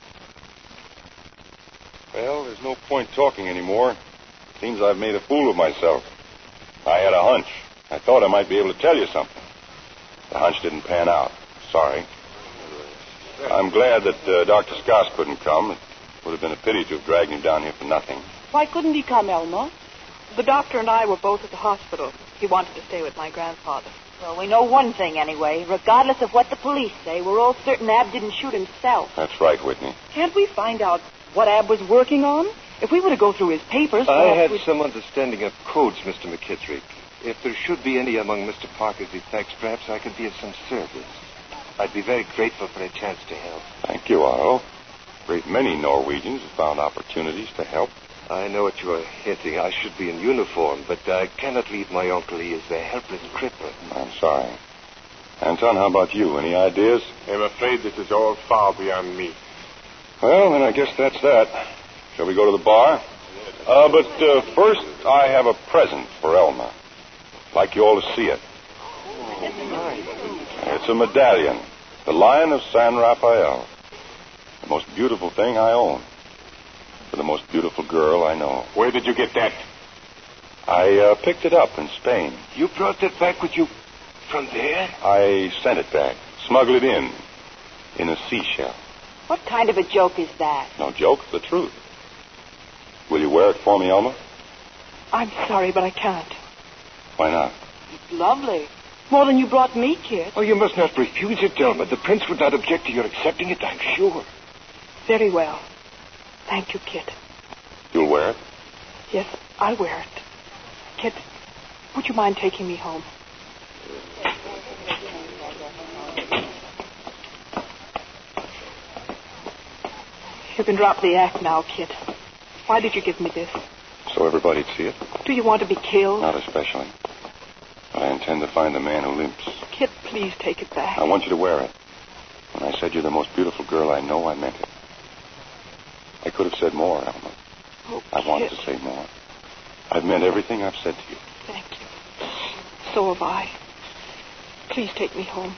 Speaker 3: Well, there's no point talking anymore. Seems I've made a fool of myself. I had a hunch. I thought I might be able to tell you something. The hunch didn't pan out. Sorry. I'm glad that uh, Doctor Scott couldn't come. It would have been a pity to have dragged him down here for nothing.
Speaker 6: Why couldn't he come, Elma? The doctor and I were both at the hospital. He wanted to stay with my grandfather.
Speaker 9: Well, we know one thing anyway. Regardless of what the police say, we're all certain Ab didn't shoot himself.
Speaker 3: That's right, Whitney.
Speaker 6: Can't we find out what Ab was working on? If we were to go through his papers...
Speaker 14: I had
Speaker 6: we'd...
Speaker 14: some understanding of codes, Mister McKittrick. If there should be any among Mister Parker's effects, perhaps I could be of some service. I'd be very grateful for a chance to help.
Speaker 3: Thank you, Otto. A great many Norwegians have found opportunities to help.
Speaker 14: I know what you are hinting. I should be in uniform, but I cannot leave my uncle. He is a helpless cripple.
Speaker 3: I'm sorry. Anton, how about you? Any ideas?
Speaker 11: I'm afraid this is all far beyond me.
Speaker 3: Well, then I guess that's that. Shall we go to the bar? Uh, but uh, first, I have a present for Elma. I'd like you all to see it. It's a medallion. The Lion of San Rafael. The most beautiful thing I own. For the most beautiful girl I know.
Speaker 11: Where did you get that?
Speaker 3: I uh, picked it up in Spain.
Speaker 14: You brought that back with you from there?
Speaker 3: I sent it back. Smuggled it in. In a seashell.
Speaker 9: What kind of a joke is that?
Speaker 3: No joke, the truth. Will you wear it for me, Elma?
Speaker 6: I'm sorry, but I can't.
Speaker 3: Why not?
Speaker 6: It's lovely. More than you brought me, Kit.
Speaker 14: Oh, you must not refuse it, Delma. The prince would not object to your accepting it, I'm sure.
Speaker 6: Very well. Thank you, Kit.
Speaker 3: You'll wear it?
Speaker 6: Yes, I'll wear it. Kit, would you mind taking me home? You can drop the act now, Kit. Why did you give me this?
Speaker 3: So everybody'd see it?
Speaker 6: Do you want to be killed?
Speaker 3: Not especially. But I intend to find the man who limps.
Speaker 6: Kit, please take it back.
Speaker 3: I want you to wear it. When I said you're the most beautiful girl I know, I meant it. I could have said more, Alma.
Speaker 6: Oh,
Speaker 3: I wanted to say more. I've meant everything I've said to you.
Speaker 6: Thank you. So have I. Please take me home.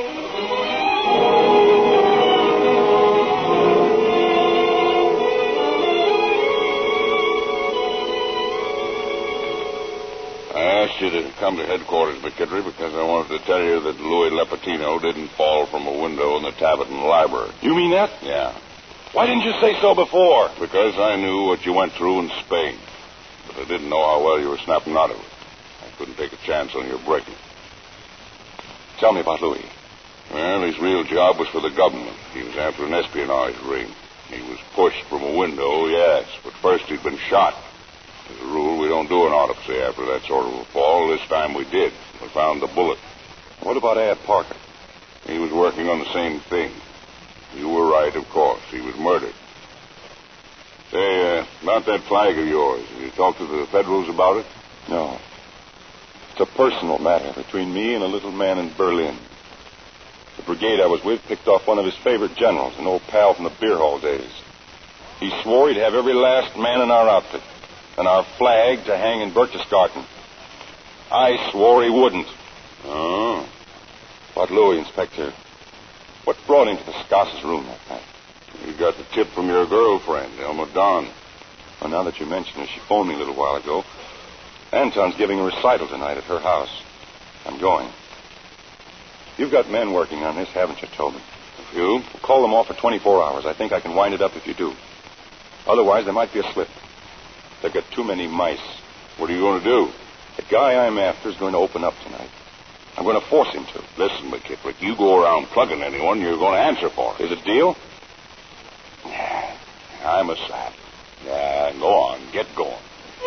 Speaker 4: I asked you to come to headquarters, McKittrick, because I wanted to tell you that Louis Lepatino didn't fall from a window in the Tabberton Library.
Speaker 3: You mean that?
Speaker 4: Yeah.
Speaker 3: Why didn't you say so before?
Speaker 4: Because I knew what you went through in Spain. But I didn't know how well you were snapping out of it. I couldn't take a chance on your breaking.
Speaker 3: Tell me about Louis.
Speaker 4: Well, his real job was for the government. He was after an espionage ring. He was pushed from a window, yes, but first he'd been shot. As a rule, we don't do an autopsy after that sort of a fall. This time we did. We found the bullet.
Speaker 3: What about Ad Parker?
Speaker 4: He was working on the same thing. You were right, of course. He was murdered. Say, uh, about that flag of yours, have you talked to the Federals about it?
Speaker 3: No. It's a personal matter between me and a little man in Berlin. The brigade I was with picked off one of his favorite generals, an old pal from the beer hall days. He swore he'd have every last man in our outfit and our flag to hang in Berchtesgaden. I swore he wouldn't.
Speaker 4: Oh.
Speaker 3: But Louis, Inspector, what brought him to the Scosses' room that night?
Speaker 4: You got the tip from your girlfriend, Elma Don.
Speaker 3: Well, now that you mention her, she phoned me a little while ago. Anton's giving a recital tonight at her house. I'm going. You've got men working on this, haven't you, Tobin?
Speaker 4: A few.
Speaker 3: We'll call them off for twenty-four hours. I think I can wind it up if you do. Otherwise, there might be a slip. They've got too many mice.
Speaker 4: What are you going to do?
Speaker 3: The guy I'm after is going to open up tonight. I'm going to force him to.
Speaker 4: Listen, McKittrick, you go around plugging anyone, you're going to answer for it.
Speaker 3: Is it deal?
Speaker 4: Yeah, I'm a sap. Yeah, go on. Get going.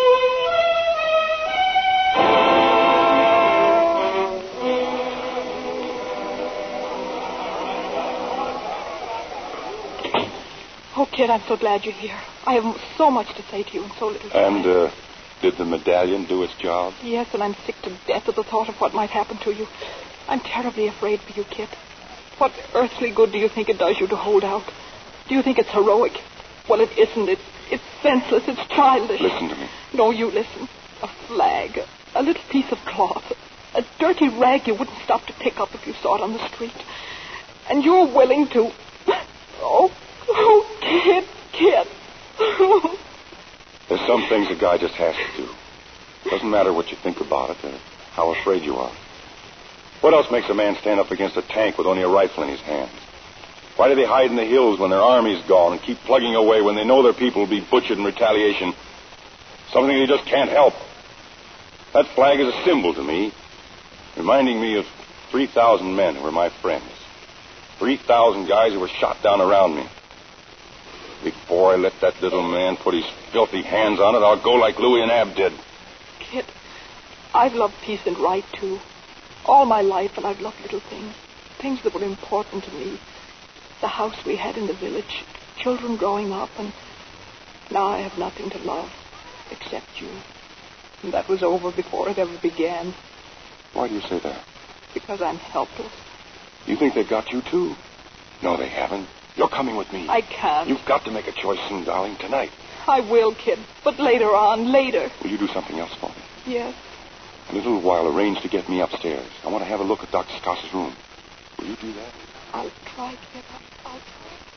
Speaker 6: Oh, Kid, I'm so glad you're here. I have so much to say to you in so little time.
Speaker 3: And, uh, did the medallion do its job?
Speaker 6: Yes, and I'm sick to death at the thought of what might happen to you. I'm terribly afraid for you, Kid. What earthly good do you think it does you to hold out? Do you think it's heroic? Well, it isn't. It's, it's senseless. It's childish.
Speaker 3: Listen to me.
Speaker 6: No, you listen. A flag. A little piece of cloth. A dirty rag you wouldn't stop to pick up if you saw it on the street. And you're willing to... Oh, oh, Kid, Kid.
Speaker 3: There's some things a guy just has to do. Doesn't matter what you think about it or how afraid you are. What else makes a man stand up against a tank with only a rifle in his hands? Why do they hide in the hills when their army's gone and keep plugging away when they know their people will be butchered in retaliation? Something they just can't help. That flag is a symbol to me, reminding me of three thousand men who were my friends. three thousand guys who were shot down around me. Before I let that little man put his filthy hands on it, I'll go like Louis and Ab did.
Speaker 6: Kid, I've loved peace and right, too. All my life, and I've loved little things. Things that were important to me. The house we had in the village, children growing up, and now I have nothing to love except you. And that was over before it ever began.
Speaker 3: Why do you say that?
Speaker 6: Because I'm helpless.
Speaker 3: You think they've got you, too? No, they haven't. You're coming with me.
Speaker 6: I can't.
Speaker 3: You've got to make a choice soon, darling, tonight.
Speaker 6: I will, Kid, but later on, later.
Speaker 3: Will you do something else for me?
Speaker 6: Yes.
Speaker 3: In a little while, arrange to get me upstairs. I want to have a look at Doctor Scott's room. Will you do that?
Speaker 6: I'll try, Kid. I'll try.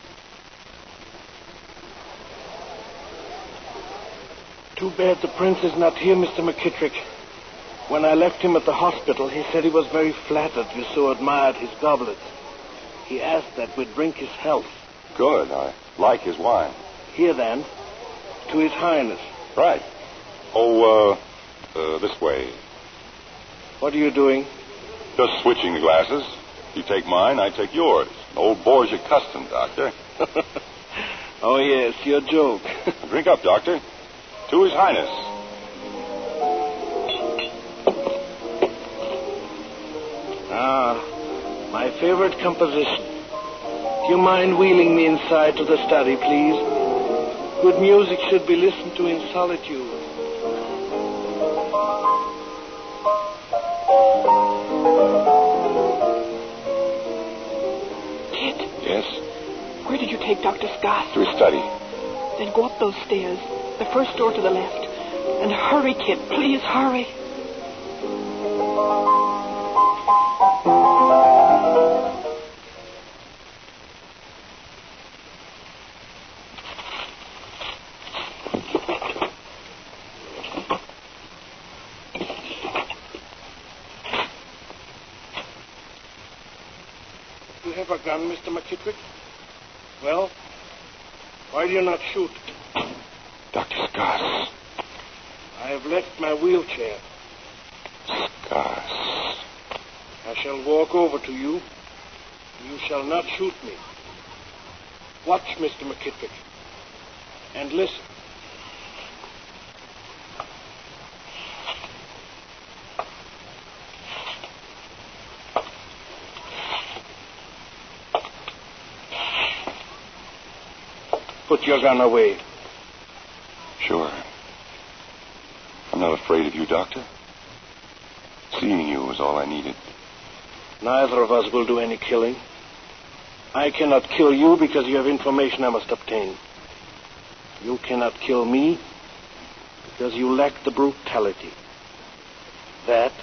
Speaker 8: Too bad the prince is not here, Mister McKittrick. When I left him at the hospital, he said he was very flattered you so admired his goblets. He asked that we'd drink his health.
Speaker 3: Good. I like his wine.
Speaker 8: Here, then. To His Highness.
Speaker 3: Right. Oh, uh, uh, this way.
Speaker 8: What are you doing?
Speaker 3: Just switching the glasses. You take mine, I take yours. An old Borgia custom, Doctor.
Speaker 8: Oh, yes, your joke.
Speaker 3: Drink up, Doctor. To His Highness.
Speaker 8: Ah, my favorite composition. Do you mind wheeling me inside to the study, please? Good music should be listened to in solitude.
Speaker 6: Kit.
Speaker 3: Yes?
Speaker 6: Where did you take Doctor Scott?
Speaker 3: To his study.
Speaker 6: Then go up those stairs. The first door to the left. And hurry, Kit. Please hurry.
Speaker 8: You have a gun, Mister McKittrick? Well, why do you not shoot?
Speaker 3: Doctor Scott.
Speaker 8: I have left my wheelchair.
Speaker 3: Scott.
Speaker 8: I shall walk over to you. You shall not shoot me. Watch, Mister McKittrick. And listen. Put your gun away.
Speaker 3: Sure. I'm not afraid of you, Doctor. Seeing you was all I needed.
Speaker 8: Neither of us will do any killing. I cannot kill you because you have information I must obtain. You cannot kill me because you lack the brutality. That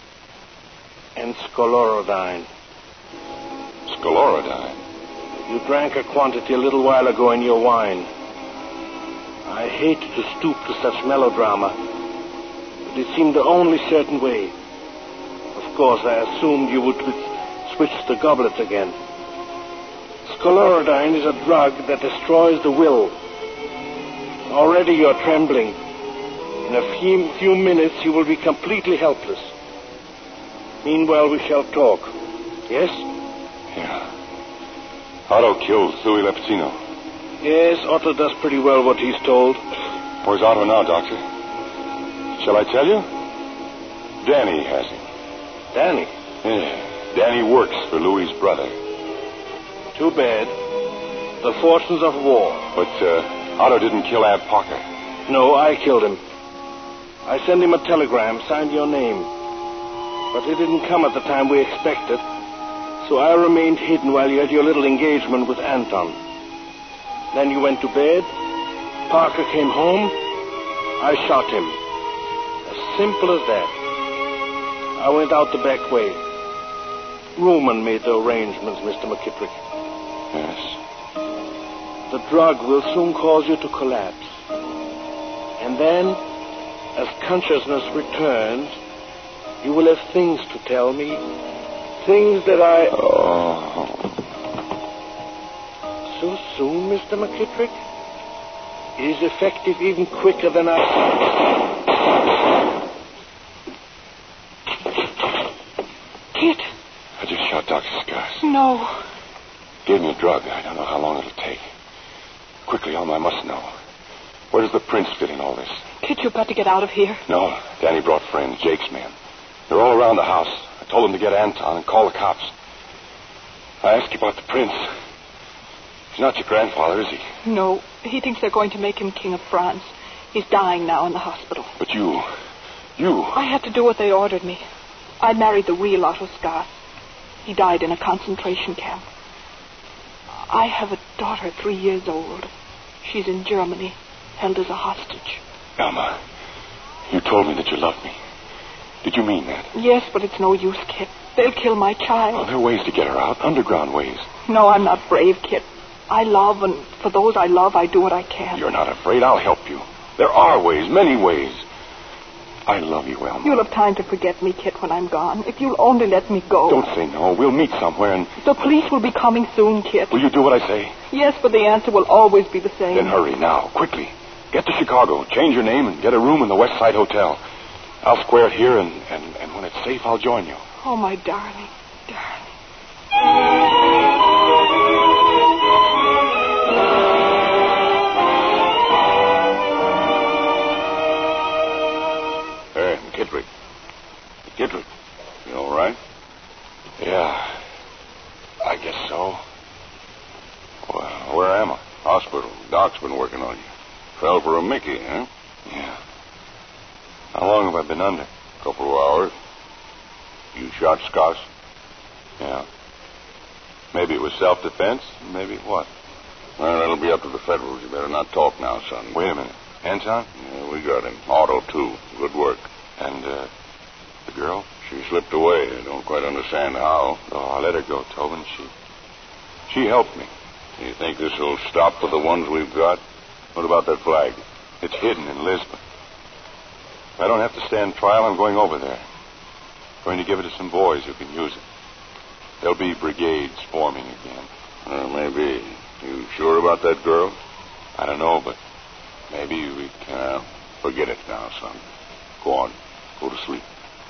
Speaker 8: and sclerodyne.
Speaker 3: Sclerodyne?
Speaker 8: You drank a quantity a little while ago in your wine. I hate to stoop to such melodrama, but it seemed the only certain way. Of course, I assumed you would switch the goblets again. Sclerodyne is a drug that destroys the will. Already you're trembling. In a few, few minutes you will be completely helpless. Meanwhile, we shall talk. Yes?
Speaker 3: Yeah. Otto killed Louis Leptino.
Speaker 8: Yes, Otto does pretty well what he's told.
Speaker 3: Where's Otto now, Doctor? Shall I tell you? Danny has him.
Speaker 8: Danny?
Speaker 3: Yeah. Danny works for Louis's brother.
Speaker 8: Too bad. The fortunes of war.
Speaker 3: But uh, Otto didn't kill Ab Parker.
Speaker 8: No, I killed him. I sent him a telegram, signed your name. But it didn't come at the time we expected. So I remained hidden while you had your little engagement with Anton. Then you went to bed. Parker came home. I shot him. As simple as that. I went out the back way. Ruman made the arrangements, Mister McKittrick.
Speaker 3: Yes.
Speaker 8: The drug will soon cause you to collapse. And then, as consciousness returns, you will have things to tell me. Things that I...
Speaker 3: Oh.
Speaker 8: So soon, Mister McKittrick? It is effective even quicker than I...
Speaker 6: Kit.
Speaker 3: I just shot Doctor Scott.
Speaker 6: No.
Speaker 3: Gave me a drug. I don't know how long it'll take. Quickly, Alma, I must know. Where does the prince fit in all this?
Speaker 6: Kit, you've got to get out of here.
Speaker 3: No. Danny brought friends, Jake's men. They're all around the house. I told them to get Anton and call the cops. I asked you about the prince. He's not your grandfather, is he?
Speaker 6: No. He thinks they're going to make him king of France. He's dying now in the hospital.
Speaker 3: But you... You...
Speaker 6: I had to do what they ordered me. I married the real Otto Scott. He died in a concentration camp. I have a daughter three years old. She's in Germany, held as a hostage.
Speaker 3: Alma, you told me that you loved me. Did you mean that?
Speaker 6: Yes, but it's no use, Kit. They'll kill my child.
Speaker 3: Oh, there are ways to get her out. Underground ways.
Speaker 6: No, I'm not brave, Kit. I love, and for those I love, I do what I can.
Speaker 3: You're not afraid. I'll help you. There are ways, many ways. I love you, Alma.
Speaker 6: You'll have time to forget me, Kit, when I'm gone. If you'll only let me go.
Speaker 3: Don't say no. We'll meet somewhere and...
Speaker 6: The police will be coming soon, Kit.
Speaker 3: Will you do what I say?
Speaker 6: Yes, but the answer will always be the same.
Speaker 3: Then hurry now, quickly. Get to Chicago, change your name, and get a room in the West Side Hotel.
Speaker 7: I'll square it here, and, and, and when it's safe, I'll join you.
Speaker 6: Oh, my darling, darling.
Speaker 4: Hey, McKittrick. McKittrick, you all right?
Speaker 7: Yeah, I guess so.
Speaker 4: Well, where am I? Hospital. Doc's been working on you. Fell for a Mickey, huh?
Speaker 7: Yeah. How long have I been under?
Speaker 4: A couple of hours. You shot Scott?
Speaker 7: Yeah. Maybe it was self-defense. Maybe what?
Speaker 4: Well, that'll be up to the Federals. You better not talk now, son.
Speaker 7: Wait a minute. Anton?
Speaker 4: Yeah, we got him. Otto, too. Good work.
Speaker 7: And, uh, the girl?
Speaker 4: She slipped away. I don't quite understand how.
Speaker 7: Oh, I let her go, Tobin. She, she helped me.
Speaker 4: You think this will stop with the ones we've got? What about that flag?
Speaker 7: It's hidden in Lisbon. If I don't have to stand trial, I'm going over there. Going to give it to some boys who can use it. There'll be brigades forming again.
Speaker 4: Uh, maybe. You sure about that girl?
Speaker 7: I don't know, but maybe we can.
Speaker 4: Uh, forget it now, son. Go on. Go to sleep.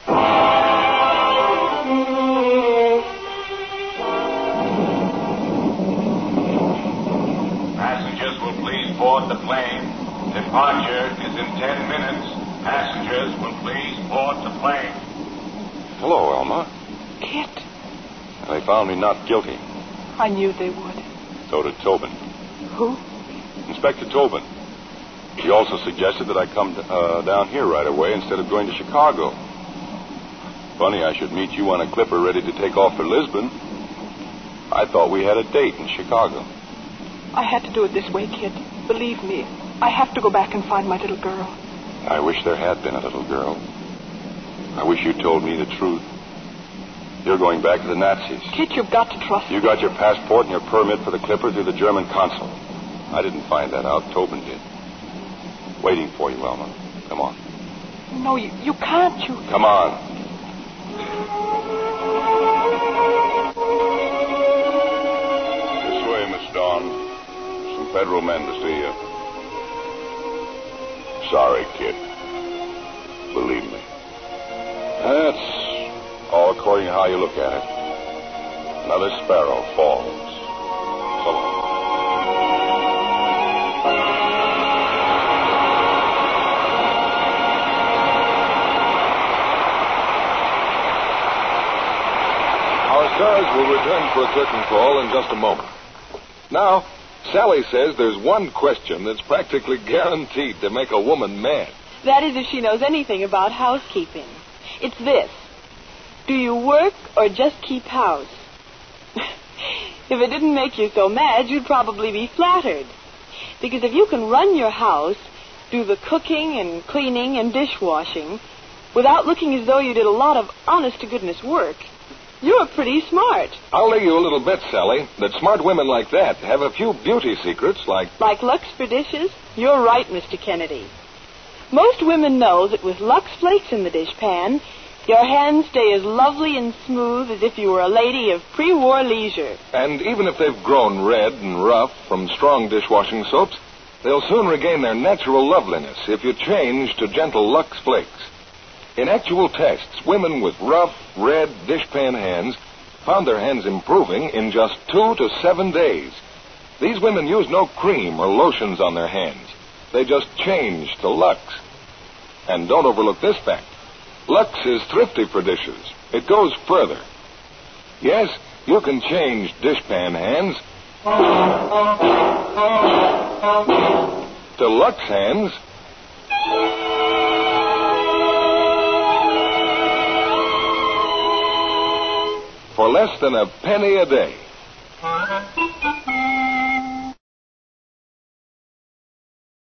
Speaker 15: Passengers will please board the plane. Departure is in ten minutes. Passengers will please board the plane.
Speaker 7: Hello, Elma.
Speaker 6: Kit.
Speaker 7: They found me not guilty.
Speaker 6: I knew they would.
Speaker 7: So did Tobin.
Speaker 6: Who?
Speaker 7: Inspector Tobin. He also suggested that I come uh, down here right away instead of going to Chicago. Funny I should meet you on a clipper ready to take off for Lisbon. I thought we had a date in Chicago.
Speaker 6: I had to do it this way, Kit. Believe me, I have to go back and find my little girl.
Speaker 7: I wish there had been a little girl. I wish you told me the truth. You're going back to the Nazis.
Speaker 6: Kit, you've got to trust me.
Speaker 7: You got your passport and your permit for the clipper through the German consul. I didn't find that out. Tobin did. Waiting for you, Elma. Come on.
Speaker 6: No, you, you can't. You...
Speaker 7: Come on.
Speaker 4: This way, Miss Dawn. Some federal men to see you. Sorry, kid. Believe me.
Speaker 7: That's all according to how you look at it. Another sparrow falls. So long.
Speaker 1: Our stars will return for a curtain call in just a moment. Now, Sally says there's one question that's practically guaranteed to make a woman mad.
Speaker 16: That is if she knows anything about housekeeping. It's this. Do you work or just keep house? If it didn't make you so mad, you'd probably be flattered. Because if you can run your house, do the cooking and cleaning and dishwashing, without looking as though you did a lot of honest-to-goodness work, you're pretty smart.
Speaker 1: I'll lay you a little bet, Sally, that smart women like that have a few beauty secrets like...
Speaker 16: Like Lux for dishes? You're right, Mister Kennedy. Most women know that with Lux Flakes in the dishpan, your hands stay as lovely and smooth as if you were a lady of pre-war leisure.
Speaker 1: And even if they've grown red and rough from strong dishwashing soaps, they'll soon regain their natural loveliness if you change to gentle Lux Flakes. In actual tests, women with rough, red dishpan hands found their hands improving in just two to seven days. These women use no cream or lotions on their hands. They just change to Lux. And don't overlook this fact. Lux is thrifty for dishes. It goes further. Yes, you can change dishpan hands to Lux hands. For less than a penny a day.